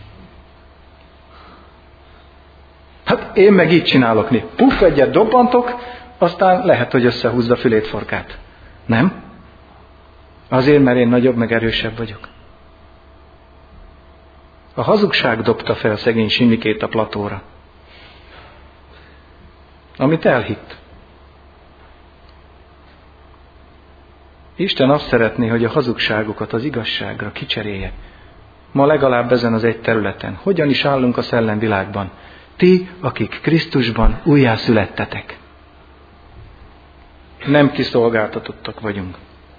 S1: Hát én meg így csinálok, né. Puff, egyet dobbantok, aztán lehet, hogy összehúzza fülét farkát. Nem? Azért, mert én nagyobb, meg erősebb vagyok. A hazugság dobta fel szegény Simikét a platóra. Amit elhitt. Isten azt szeretné, hogy a hazugságokat az igazságra kicserélje. Ma legalább ezen az egy területen. Hogyan is állunk a szellemvilágban? Ti, akik Krisztusban újjászülettetek. Nem kiszolgáltatottak vagyunk.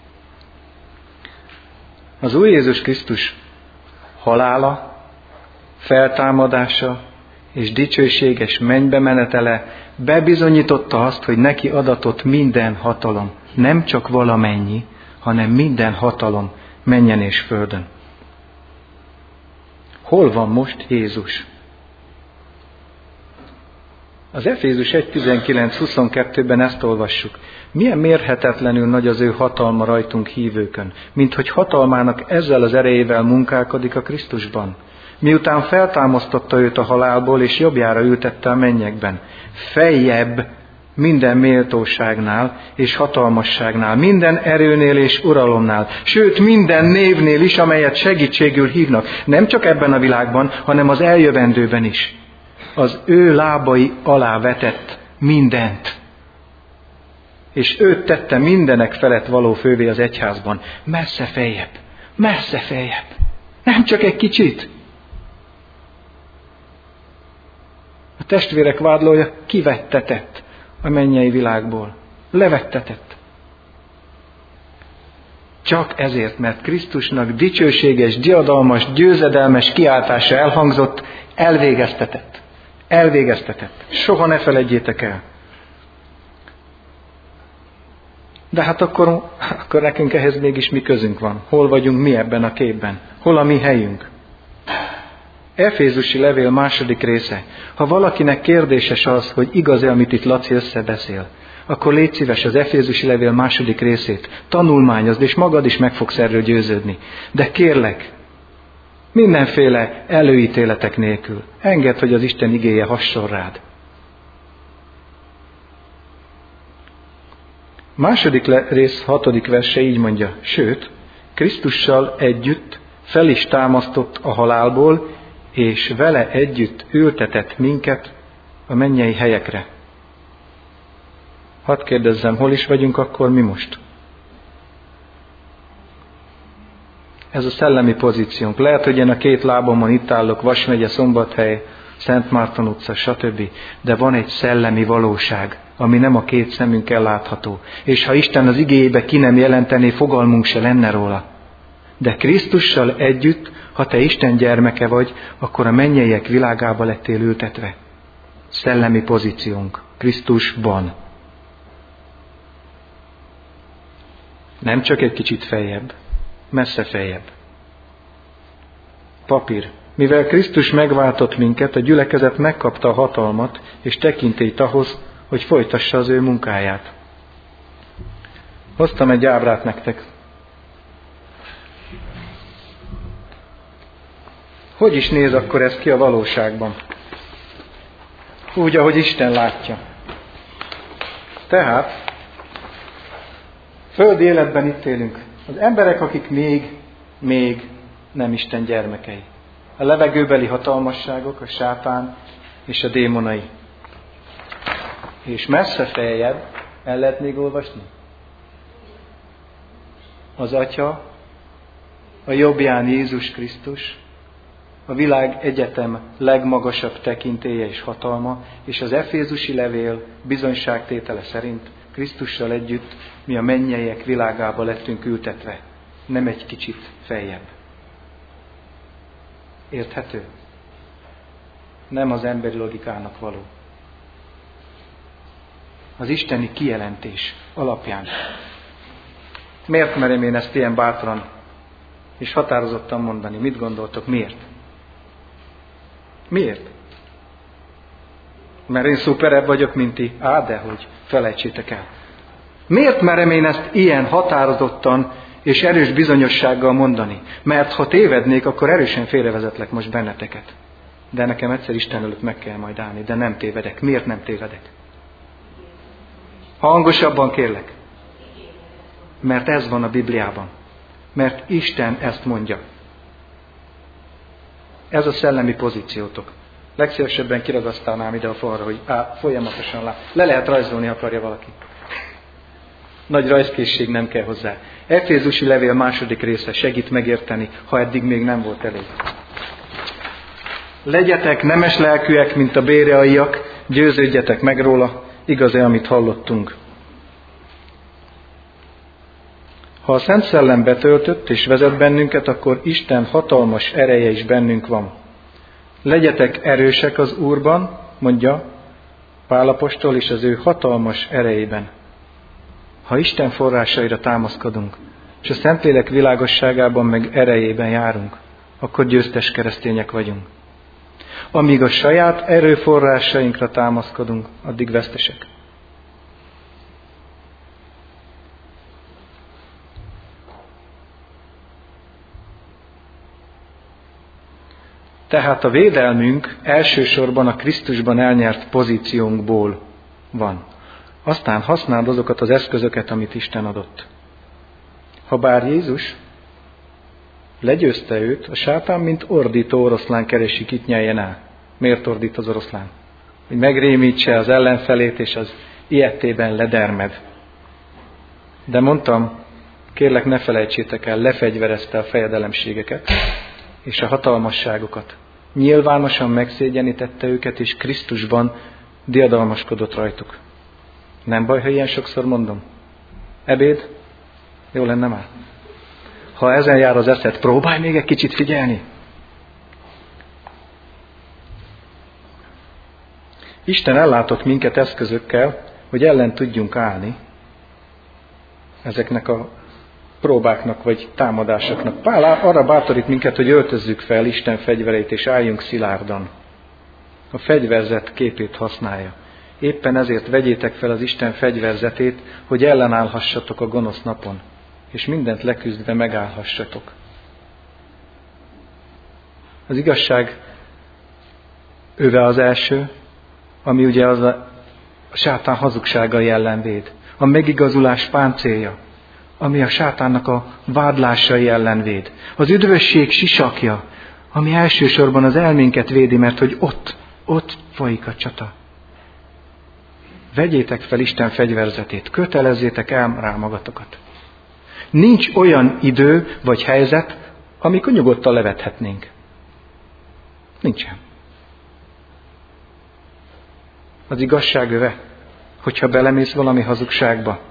S1: Az Úr Jézus Krisztus halála, feltámadása és dicsőséges mennybe menetele bebizonyította azt, hogy neki adatott minden hatalom. Nem csak valamennyi, hanem minden hatalom mennyen és földön. Hol van most Jézus? Az Efézus egy tizenkilenc huszonkettőben ezt olvassuk. Milyen mérhetetlenül nagy az ő hatalma rajtunk hívőkön, mint hogy hatalmának ezzel az erejével munkálkodik a Krisztusban. Miután feltámasztotta őt a halálból, és jobbjára ültette a mennyekben. Feljebb minden méltóságnál és hatalmasságnál, minden erőnél és uralomnál, sőt minden névnél is, amelyet segítségül hívnak, nem csak ebben a világban, hanem az eljövendőben is. Az ő lábai alá vetett mindent. És őt tette mindenek felett való fővé az egyházban. Messze feljebb, messze feljebb. Nem csak egy kicsit. A testvérek vádlója kivettetett a mennyei világból. Levettetett. Csak ezért, mert Krisztusnak dicsőséges, diadalmas, győzedelmes kiáltása elhangzott, elvégeztetett. Elvégeztetett. Soha ne feledjétek el. De hát akkor, akkor nekünk ehhez mégis mi közünk van? Hol vagyunk mi ebben a képben? Hol a mi helyünk? Efézusi levél második része. Ha valakinek kérdéses az, hogy igaz-e, amit itt Laci összebeszél, akkor légy szíves az Efézusi levél második részét. Tanulmányozd, és magad is meg fogsz erről győződni. De kérlek, mindenféle előítéletek nélkül, engedd, hogy az Isten igéje hasson rád. Második rész hatodik verse így mondja, sőt, Krisztussal együtt fel is támasztott a halálból, és vele együtt ültetett minket a mennyei helyekre. Hadd kérdezzem, hol is vagyunk akkor mi most? Ez a szellemi pozíciónk. Lehet, hogy én a két lábamon itt állok, Vas megye, Szombathely, Szent Márton utca, stb. De van egy szellemi valóság, ami nem a két szemünkkel látható. És ha Isten az igéjébe ki nem jelentené, fogalmunk se lenne róla. De Krisztussal együtt, ha te Isten gyermeke vagy, akkor a mennyeiek világába lettél ültetve. Szellemi pozíciónk Krisztusban. Nem csak egy kicsit feljebb, messze feljebb. Papír. Mivel Krisztus megváltott minket, a gyülekezet megkapta a hatalmat és tekintélyt ahhoz, hogy folytassa az ő munkáját. Hoztam egy ábrát nektek. Hogy is néz akkor ez ki a valóságban? úgy, ahogy Isten látja. Tehát, földi életben itt élünk. Az emberek, akik még, még nem Isten gyermekei. A levegőbeli hatalmasságok, a sátán és a démonai. És messze feljebb, el lehet még olvasni? Az Atya, a jobbján Jézus Krisztus, a világ egyetem legmagasabb tekintélye és hatalma, és az Efézusi levél bizonyságtétele szerint Krisztussal együtt mi a mennyeiek világába lettünk ültetve, nem egy kicsit feljebb. Érthető? Nem az emberi logikának való. Az isteni kijelentés alapján. Miért merem én ezt ilyen bátran és határozottan mondani? Mit gondoltok, miért? Miért? Mert én szuperebb vagyok, mint ti? Á, dehogy, felejtsétek el. Miért merem én ezt ilyen határozottan és erős bizonyossággal mondani? Mert ha tévednék, akkor erősen félrevezetlek most benneteket. De nekem egyszer Isten előtt meg kell majd állni, de nem tévedek. Miért nem tévedek? Hangosabban kérlek. Mert ez van a Bibliában. Mert Isten ezt mondja. Ez a szellemi pozíciótok. Legszívesebben kiragasztalnám ide a falra, hogy á, folyamatosan lát. Le lehet rajzolni, akarja valaki. Nagy rajzkészség nem kell hozzá. Efézusi levél második része segít megérteni, ha eddig még nem volt elég. Legyetek nemes lelkűek, mint a béreaiak, győződjetek meg róla, igaz-e, amit hallottunk. Ha a Szent Szellem betöltött és vezet bennünket, akkor Isten hatalmas ereje is bennünk van. Legyetek erősek az Úrban, mondja Pál apostol, és az ő hatalmas erejében. Ha Isten forrásaira támaszkodunk, és a Szentlélek világosságában meg erejében járunk, akkor győztes keresztények vagyunk. Amíg a saját erőforrásainkra támaszkodunk, addig vesztesek. Tehát a védelmünk elsősorban a Krisztusban elnyert pozíciónkból van. Aztán használd azokat az eszközöket, amit Isten adott. Habár Jézus legyőzte őt, a sátán, mint ordító oroszlán keresi, kit nyeljen el. Miért ordít az oroszlán? Hogy megrémítse az ellenfelét, és az ilyettében ledermed. De mondtam, kérlek ne felejtsétek el, lefegyverezte a fejedelemségeket és a hatalmasságokat. Nyilvánosan megszégyenítette őket, és Krisztusban diadalmaskodott rajtuk. Nem baj, ha ilyen sokszor mondom? Ebéd? Jó lenne már. Ha ezen jár az eszed, próbálj még egy kicsit figyelni. Isten ellátott minket eszközökkel, hogy ellen tudjunk állni ezeknek a próbáknak vagy támadásoknak. Pál arra bátorít minket, hogy öltözzük fel Isten fegyvereit, és álljunk szilárdan. A fegyverzet képét használja. Éppen ezért vegyétek fel az Isten fegyverzetét, hogy ellenállhassatok a gonosz napon, és mindent leküzdve megállhassatok. Az igazság öve az első, ami ugye az a, a sátán hazugságai ellen véd. A megigazulás páncélja, ami a sátánnak a vádlásai ellen véd. Az üdvösség sisakja, ami elsősorban az elménket védi, mert hogy ott, ott folyik a csata. Vegyétek fel Isten fegyverzetét, kötelezzétek el rá magatokat. Nincs olyan idő vagy helyzet, amikor nyugodtan levethetnénk. Nincsen. Az igazság öve, hogyha belemész valami hazugságba.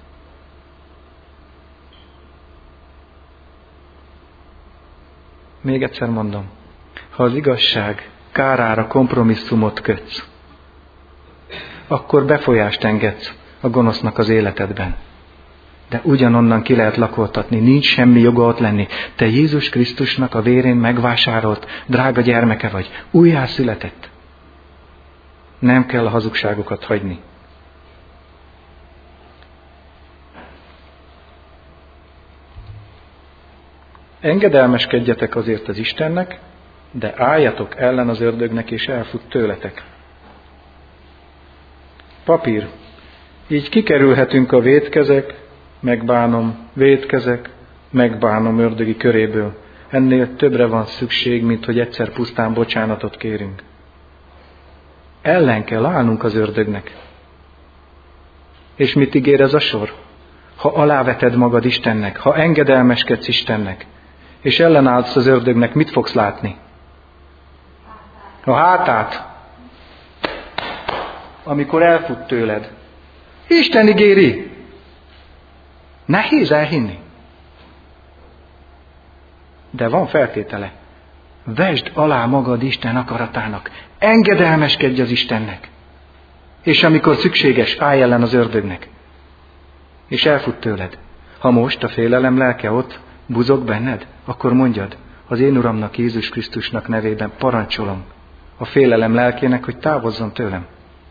S1: Még egyszer mondom, ha az igazság kárára kompromisszumot kötsz, akkor befolyást engedsz a gonosznak az életedben. De ugyanonnan ki lehet lakoltatni, nincs semmi joga ott lenni. Te Jézus Krisztusnak a vérén megvásárolt, drága gyermeke vagy, újjászületett. Nem kell a hazugságokat hagyni. Engedelmeskedjetek azért az Istennek, de álljatok ellen az ördögnek, és elfut tőletek. papír. Így kikerülhetünk a vétkezek, megbánom, vétkezek, megbánom ördögi köréből. Ennél többre van szükség, mint hogy egyszer pusztán bocsánatot kérünk. Ellen kell állnunk az ördögnek. És mit ígér ez a sor? Ha aláveted magad Istennek, ha engedelmeskedsz Istennek, és ellenállsz az ördögnek, mit fogsz látni? A hátát, amikor elfut tőled. Isten ígéri. Nehéz elhinni. De van feltétele. Vesd alá magad Isten akaratának. Engedelmeskedj az Istennek. És amikor szükséges, állj ellen az ördögnek. És elfut tőled. Ha most a félelem lelke ott buzog benned, akkor mondjad, az én Uramnak, Jézus Krisztusnak nevében parancsolom a félelem lelkének, hogy távozzon tőlem.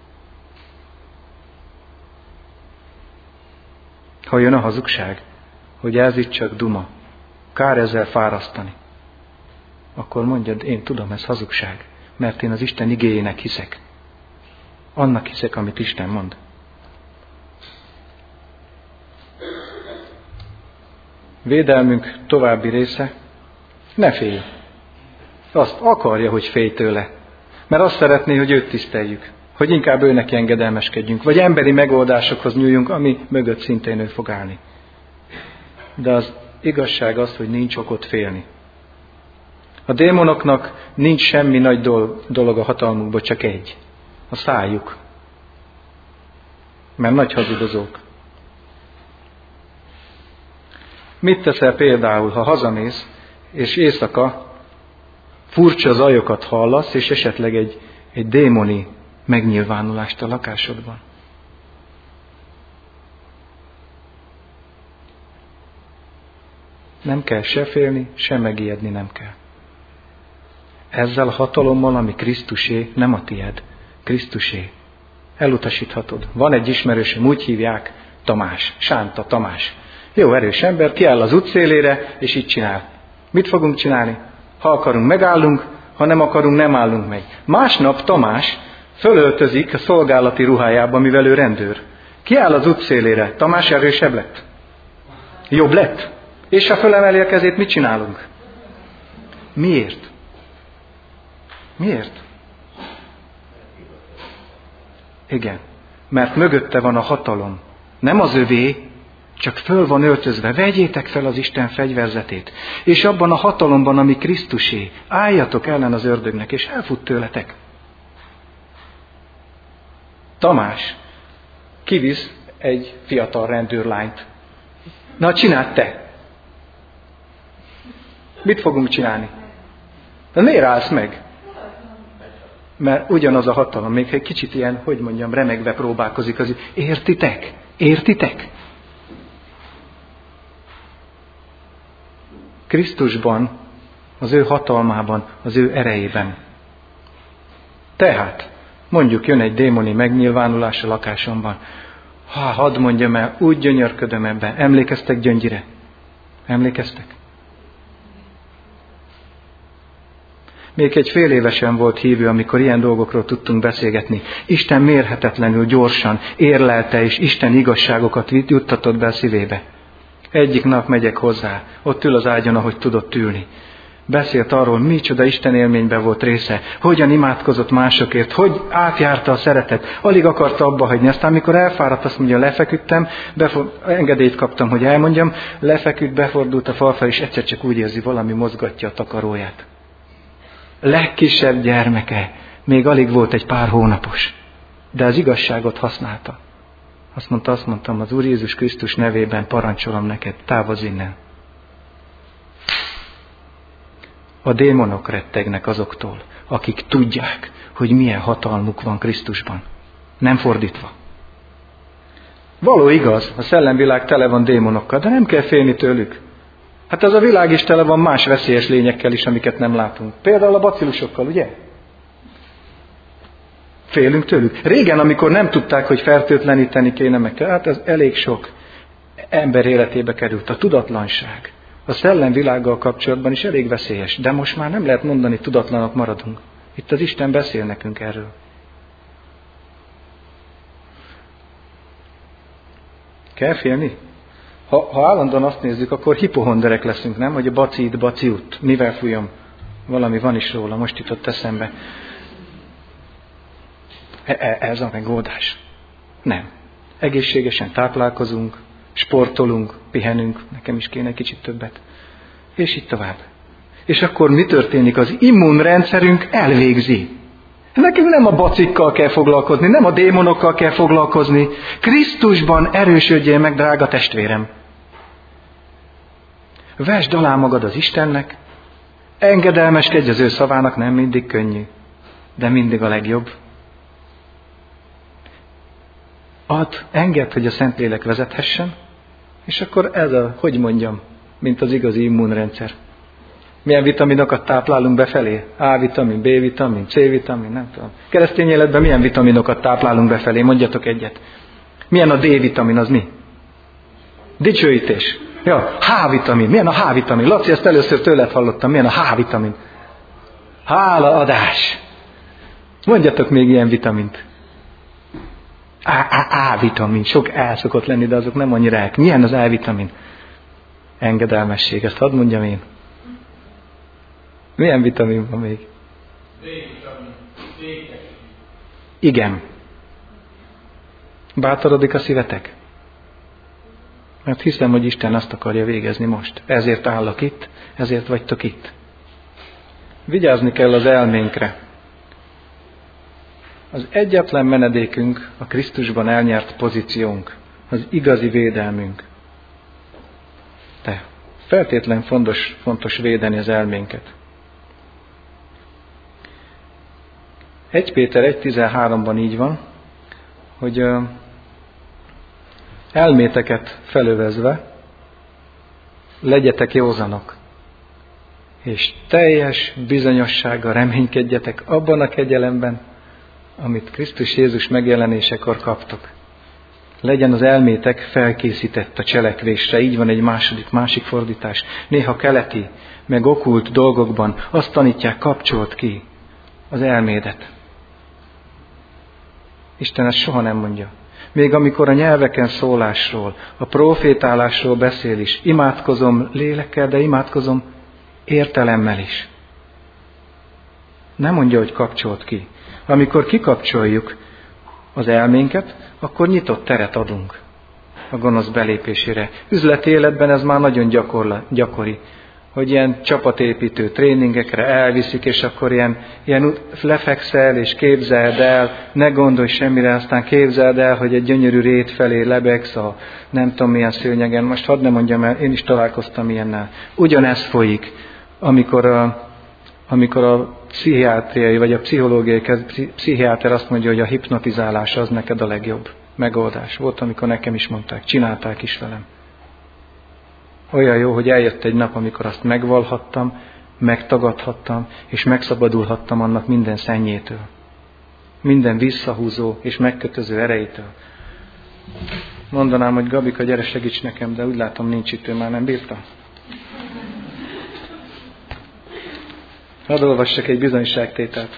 S1: Ha jön a hazugság, hogy ez itt csak duma, kár ezzel fárasztani, akkor mondjad, én tudom, ez hazugság, mert én az Isten igéjének hiszek. Annak hiszek, amit Isten mond. Védelmünk további része, ne félj. Azt akarja, hogy félj tőle, mert azt szeretné, hogy őt tiszteljük, hogy inkább őnek engedelmeskedjünk, vagy emberi megoldásokhoz nyúljunk, ami mögött szintén ő fog állni. De az igazság az, hogy nincs okot félni. A démonoknak nincs semmi nagy dolog a hatalmukban, csak egy. A szájuk. Mert nagy hazudozók. Mit teszel például, ha hazamész, és éjszaka furcsa zajokat hallasz, és esetleg egy, egy démoni megnyilvánulást a lakásodban? Nem kell se félni, se megijedni nem kell. Ezzel a hatalommal, ami Krisztusé, nem a tied, Krisztusé. Elutasíthatod. Van egy ismerősöm, úgy hívják, Tamás, Sánta Tamás. Jó erős ember, kiáll az útszélére, és így csinál. Mit fogunk csinálni? Ha akarunk, megállunk, ha nem akarunk, nem állunk meg. Másnap Tamás fölöltözik a szolgálati ruhájába, mivel ő rendőr. Kiáll az útszélére, Tamás erősebb lett? Jobb lett? És ha fölemeli a kezét, mit csinálunk? Miért? Miért? Igen, mert mögötte van a hatalom. Nem az övé, csak föl van öltözve. Vegyétek fel az Isten fegyverzetét. És abban a hatalomban, ami Krisztusé, álljatok ellen az ördögnek, és elfut tőletek. Tamás kivisz egy fiatal rendőrlányt. Na, csináld te! Mit fogunk csinálni? De miért állsz meg? Mert ugyanaz a hatalom, még egy kicsit ilyen, hogy mondjam, remegve próbálkozik az. Értitek? Értitek? Krisztusban, az ő hatalmában, az ő erejében. Tehát, mondjuk jön egy démoni megnyilvánulás a lakásomban. Ha, hadd mondjam el, úgy gyönyörködöm ebben. Emlékeztek Gyöngyire? Emlékeztek? Még egy fél évesen volt hívő, amikor ilyen dolgokról tudtunk beszélgetni. Isten mérhetetlenül gyorsan érlelte, és Isten igazságokat juttatott be a szívébe. Egyik nap megyek hozzá, ott ül az ágyon, ahogy tudott ülni. Beszélt arról, micsoda Isten élményben volt része, hogyan imádkozott másokért, hogy átjárta a szeretet, alig akarta abba hagyni. Aztán, amikor elfáradt, azt mondja, lefeküdtem, befor- engedélyt kaptam, hogy elmondjam, lefeküdt, befordult a fal fel, és egyszer csak úgy érzi, valami mozgatja a takaróját. Legkisebb gyermeke, még alig volt egy pár hónapos, de az igazságot használta. Azt mondta, azt mondtam, az Úr Jézus Krisztus nevében parancsolom neked, távozz innen. A démonok rettegnek azoktól, akik tudják, hogy milyen hatalmuk van Krisztusban. Nem fordítva. Való igaz, a szellemvilág tele van démonokkal, de nem kell félni tőlük. Hát ez a világ is tele van más veszélyes lényekkel is, amiket nem látunk. Például a bacillusokkal, ugye? Félünk tőlük. Régen, amikor nem tudták, hogy fertőtleníteni kéne meg, hát ez elég sok ember életébe került. A tudatlanság. A szellemvilággal kapcsolatban is elég veszélyes, de most már nem lehet mondani, tudatlanok maradunk. Itt az Isten beszél nekünk erről. Kell félni? Ha, ha állandóan azt nézzük, akkor hipohonderek leszünk, nem? Hogy a baci itt, baci ut. Mivel fújom? Valami van is róla, most jutott eszembe. Ez a megoldás. Nem. Egészségesen táplálkozunk, sportolunk, pihenünk, nekem is kéne kicsit többet. És így tovább. És akkor mi történik? Az immunrendszerünk elvégzi. Nekünk nem a bacikkal kell foglalkozni, nem a démonokkal kell foglalkozni. Krisztusban erősödjél meg, drága testvérem. Vesd alá magad az Istennek, engedelmeskedj az ő szavának, nem mindig könnyű, de mindig a legjobb. Add, engedd, hogy a Szentlélek vezethessen, és akkor ez a, hogy mondjam, mint az igazi immunrendszer. Milyen vitaminokat táplálunk befelé? A-vitamin, B-vitamin, C-vitamin, nem tudom. Keresztény életben milyen vitaminokat táplálunk befelé? Mondjatok egyet. Milyen a D-vitamin, az mi? Dicsőítés. Ja, H-vitamin. Milyen a H-vitamin? Laci, ezt először tőled hallottam. Milyen a H-vitamin? Hálaadás. Mondjatok még ilyen vitamint. A-vitamin. Sok el szokott lenni, de azok nem annyira el. Milyen az A-vitamin? Engedelmesség. Ezt hadd mondjam én. Milyen vitamin van még? D-vitamin. Igen. Bátorodik a szívetek? Mert hiszem, hogy Isten azt akarja végezni most. Ezért állok itt, ezért vagytok itt. Vigyázni kell az elménkre. Az egyetlen menedékünk a Krisztusban elnyert pozíciónk, az igazi védelmünk. De feltétlen fontos, fontos védeni az elménket. Egy Péter egy tizenháromban így van, hogy elméteket felövezve legyetek józanok, és teljes bizonyossággal reménykedjetek abban a kegyelemben, amit Krisztus Jézus megjelenésekor kaptok. Legyen az elmétek felkészített a cselekvésre, így van egy második, másik fordítás. Néha keleti, meg okkult dolgokban azt tanítják, kapcsolt ki az elmédet. Isten ezt soha nem mondja. Még amikor a nyelveken szólásról, a profétálásról beszél is, imádkozom lélekkel, de imádkozom értelemmel is. Nem mondja, hogy kapcsolt ki. Amikor kikapcsoljuk az elménket, akkor nyitott teret adunk a gonosz belépésére. Üzleti életben ez már nagyon gyakorla, gyakori, hogy ilyen csapatépítő tréningekre elviszik, és akkor ilyen, ilyen lefekszel, és képzeld el, ne gondolj semmire, aztán képzeld el, hogy egy gyönyörű rét felé lebegsz a nem tudom milyen szőnyegen. Most hadd ne mondjam el, én is találkoztam ilyennel. Ugyanez folyik, amikor a, amikor a pszichiátriai, vagy a pszichológiai pszichiáter azt mondja, hogy a hipnotizálás az neked a legjobb megoldás. Volt, amikor nekem is mondták, csinálták is velem. Olyan jó, hogy eljött egy nap, amikor azt megvalhattam, megtagadhattam, és megszabadulhattam annak minden szennyétől. Minden visszahúzó és megkötöző erejétől. Mondanám, hogy Gabika, gyere segíts nekem, de úgy látom nincs itt, ő már nem bírta. Hadd olvassak egy bizonyságtételt.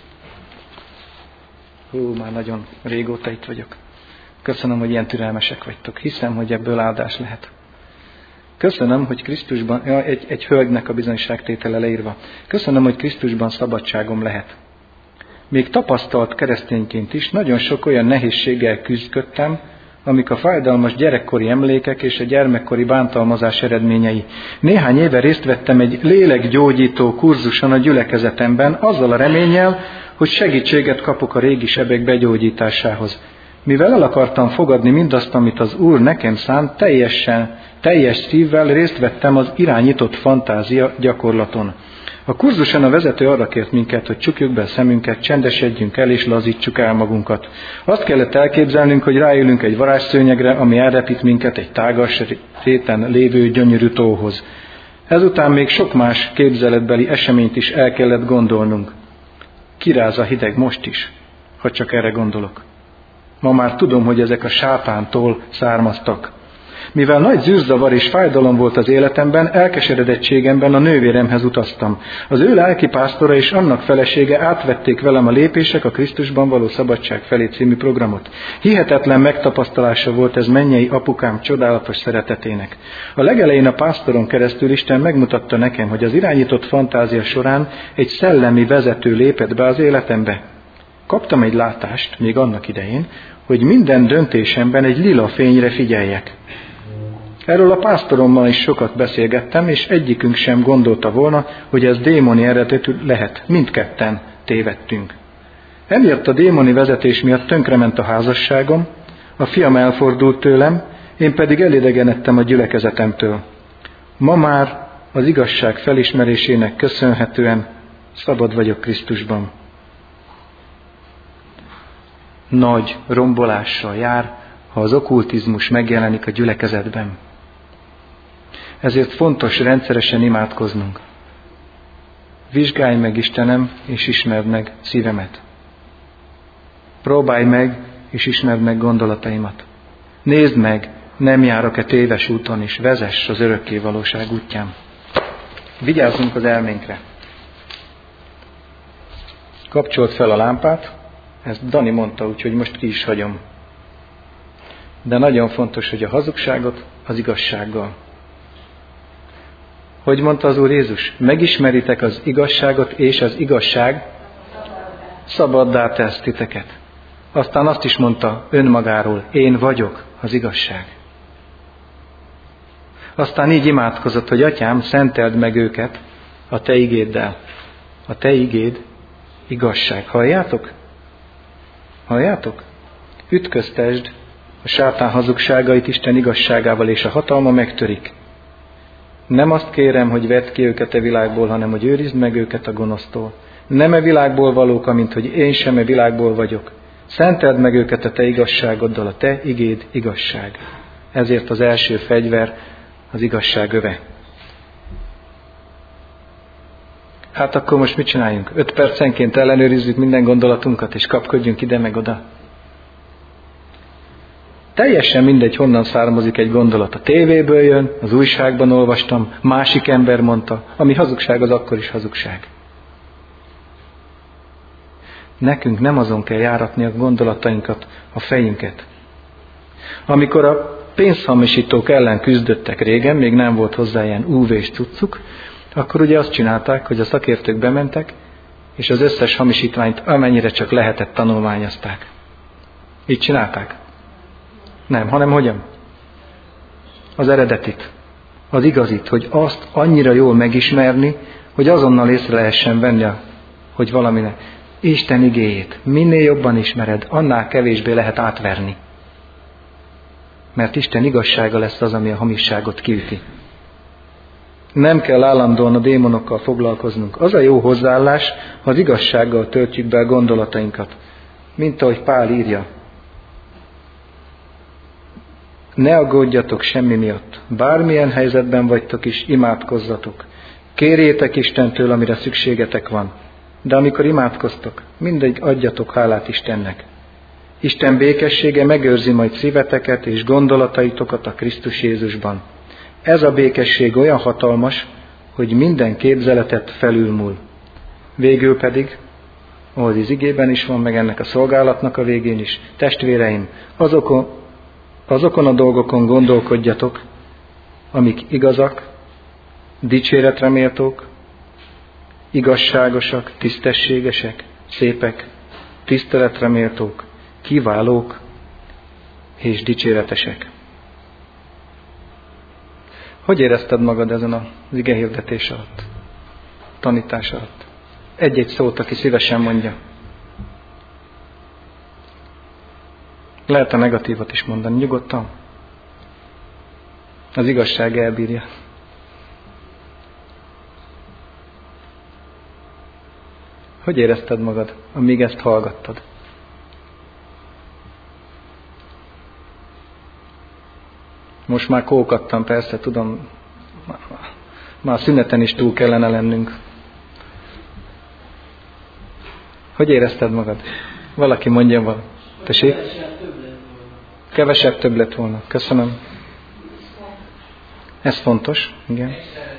S1: Hú, már nagyon régóta itt vagyok. Köszönöm, hogy ilyen türelmesek vagytok. Hiszem, hogy ebből áldás lehet. Köszönöm, hogy Krisztusban, ja, egy, egy hölgynek a bizonyságtétele leírva. Köszönöm, hogy Krisztusban szabadságom lehet. Még tapasztalt keresztényként is nagyon sok olyan nehézséggel küzdködtem, amik a fájdalmas gyerekkori emlékek és a gyermekkori bántalmazás eredményei. Néhány éve részt vettem egy lélekgyógyító kurzuson a gyülekezetemben, azzal a reménnyel, hogy segítséget kapok a régi sebek begyógyításához. Mivel el akartam fogadni mindazt, amit az Úr nekem szánt, teljesen, teljes szívvel részt vettem az irányított fantázia gyakorlaton. A kurzuson a vezető arra kért minket, hogy csukjuk be a szemünket, csendesedjünk el és lazítsuk el magunkat. Azt kellett elképzelnünk, hogy ráülünk egy varázsszőnyegre, ami elrepít minket egy tágas réten lévő gyönyörű tóhoz. Ezután még sok más képzeletbeli eseményt is el kellett gondolnunk. Kiráz a hideg most is, ha csak erre gondolok. Ma már tudom, hogy ezek a sátántól származtak. Mivel nagy zűrzavar és fájdalom volt az életemben, elkeseredettségemben a nővéremhez utaztam. Az ő lelkipásztora és annak felesége átvették velem a Lépések a Krisztusban való szabadság felé című programot. Hihetetlen megtapasztalása volt ez mennyei apukám csodálatos szeretetének. A legelején a pásztoron keresztül Isten megmutatta nekem, hogy az irányított fantázia során egy szellemi vezető lépett be az életembe. Kaptam egy látást, még annak idején, hogy minden döntésemben egy lila fényre figyeljek. Erről a pásztorommal is sokat beszélgettem, és egyikünk sem gondolta volna, hogy ez démoni eredetű lehet. Mindketten tévedtünk. Emiatt a démoni vezetés miatt tönkrement a házasságom, a fiam elfordult tőlem, én pedig elidegenedtem a gyülekezetemtől. Ma már az igazság felismerésének köszönhetően szabad vagyok Krisztusban. Nagy rombolással jár, ha az okkultizmus megjelenik a gyülekezetben. Ezért fontos rendszeresen imádkoznunk. Vizsgálj meg, Istenem, és ismerd meg szívemet. Próbálj meg, és ismerd meg gondolataimat. Nézd meg, nem járok-e téves úton, és vezess az örökké valóság útján. Vigyázzunk az elménkre. Kapcsolt fel a lámpát, ezt Dani mondta, úgyhogy most ki is hagyom. De nagyon fontos, hogy a hazugságot az igazsággal. Hogy mondta az Úr Jézus? Megismeritek az igazságot, és az igazság szabaddá tesz titeket. Aztán azt is mondta önmagáról, én vagyok az igazság. Aztán így imádkozott, hogy Atyám, szenteld meg őket a te igéddel. A te igéd igazság. Halljátok? Halljátok? Ütköztesd a sátán hazugságait Isten igazságával, és a hatalma megtörik. Nem azt kérem, hogy vedd ki őket a világból, hanem hogy őrizd meg őket a gonosztól. Nem e világból valók, amint hogy én sem e világból vagyok. Szenteld meg őket a te igazságoddal, a te igéd igazság. Ezért az első fegyver az igazság öve. Hát akkor most mit csináljunk? Öt percenként ellenőrizzük minden gondolatunkat, és kapkodjunk ide meg oda. Teljesen mindegy, honnan származik egy gondolat. A tévéből jön, az újságban olvastam, másik ember mondta, ami hazugság, az akkor is hazugság. Nekünk nem azon kell járatni a gondolatainkat, a fejünket. Amikor a pénzhamisítók ellen küzdöttek régen, még nem volt hozzá ilyen ú vés cuccuk, akkor ugye azt csinálták, hogy a szakértők bementek, és az összes hamisítványt amennyire csak lehetett tanulmányozták. Így csinálták? Nem, hanem hogyan? Az eredetit, az igazit, hogy azt annyira jól megismerni, hogy azonnal észre lehessen venni, hogy valaminek Isten igéjét minél jobban ismered, annál kevésbé lehet átverni. Mert Isten igazsága lesz az, ami a hamisságot kiüti. Nem kell állandóan a démonokkal foglalkoznunk. Az a jó hozzáállás, ha az igazsággal töltjük be a gondolatainkat. Mint ahogy Pál írja. Ne aggódjatok semmi miatt. Bármilyen helyzetben vagytok is, imádkozzatok. Kérjétek Istentől, amire szükségetek van. De amikor imádkoztok, mindegy adjatok hálát Istennek. Isten békessége megőrzi majd szíveteket és gondolataitokat a Krisztus Jézusban. Ez a békesség olyan hatalmas, hogy minden képzeletet felülmúl. Végül pedig, ahogy az igében is van, meg ennek a szolgálatnak a végén is, testvéreim, azokon, azokon a dolgokon gondolkodjatok, amik igazak, dicséretre méltók, igazságosak, tisztességesek, szépek, tiszteletre méltók, kiválók és dicséretesek. Hogy érezted magad ezen az igehirdetés alatt, tanítás alatt? Egy-egy szót, aki szívesen mondja. Lehet a negatívat is mondani, nyugodtan. Az igazság elbírja. Hogy érezted magad, amíg ezt hallgattad? Most már kókattam, persze, tudom, már szüneten is túl kellene lennünk. Hogy érezted magad? Valaki mondja valamit. Tessék?
S2: Kevesebb több lett volna.
S1: Kevesebb több lett volna. Köszönöm. Ez fontos, igen.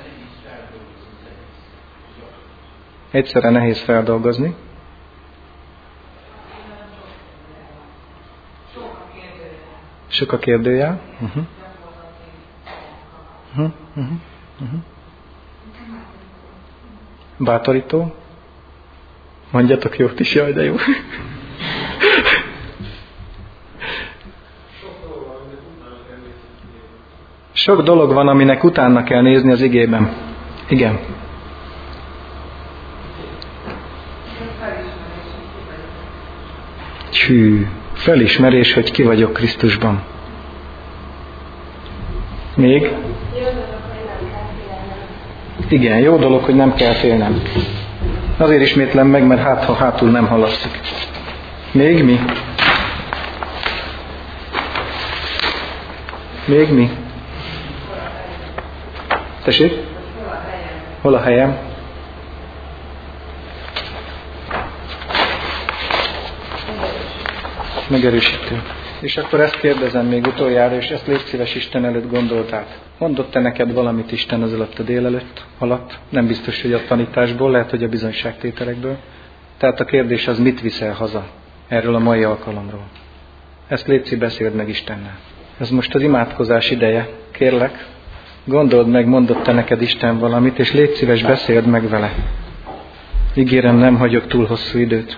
S1: Egyszerre nehéz feldolgozni. Sok a kérdőjel. Uh-huh. Uh-huh. Uh-huh. Uh-huh. Bátorító. Mondjatok jót is, jaj, de jó. Sok dolog van, aminek utána kell nézni az igében. Igen. Hű, felismerés, hogy ki vagyok Krisztusban. Még? Igen, jó dolog, hogy nem kell félnem. Azért ismétlem meg, mert hát, ha hátul nem hallatszik. Még mi? Még mi? Tessék? Hol a helyem? Megerősítő. És akkor ezt kérdezem még utoljára, és ezt légy szíves Isten előtt gondold át. Mondott-e neked valamit Isten az alatt a délelőtt alatt? Nem biztos, hogy a tanításból, lehet, hogy a bizonyságtételekből. Tehát a kérdés az, mit viszel haza erről a mai alkalomról. Ezt légy szíves, beszéld meg Istennel. Ez most az imádkozás ideje. Kérlek, gondold meg, mondott-e neked Isten valamit, és légy szíves, beszéld meg vele. Ígérem, nem hagyok túl hosszú időt.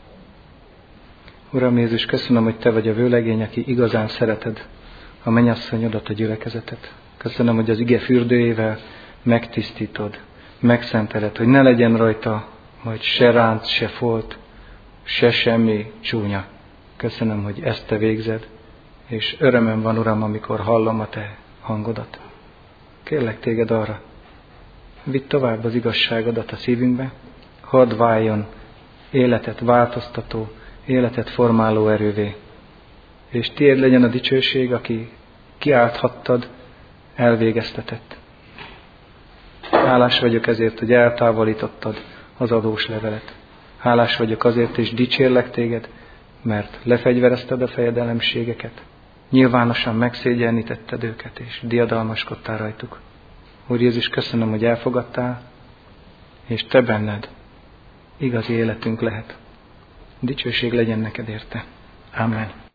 S1: Uram Jézus, köszönöm, hogy Te vagy a vőlegény, aki igazán szereted a mennyasszonyodat, a gyülekezetet. Köszönöm, hogy az ige fürdőjével megtisztítod, megszenteled, hogy ne legyen rajta majd se ránc, se folt, se semmi csúnya. Köszönöm, hogy ezt Te végzed, és örömöm van, Uram, amikor hallom a Te hangodat. Kérlek Téged arra, vidd tovább az igazságodat a szívünkbe, hadd váljon életet változtató, életet formáló erővé. És Tiéd legyen a dicsőség, aki kiálthattad, elvégeztetett. Hálás vagyok ezért, hogy eltávolítottad az adós levelet. Hálás vagyok azért, és dicsérlek Téged, mert lefegyverezted a fejedelemségeket. Nyilvánosan megszégyenítetted őket, és diadalmaskodtál rajtuk. Úr Jézus, köszönöm, hogy elfogadtál, és Te benned igazi életünk lehet. Dicsőség legyen neked érte. Amen.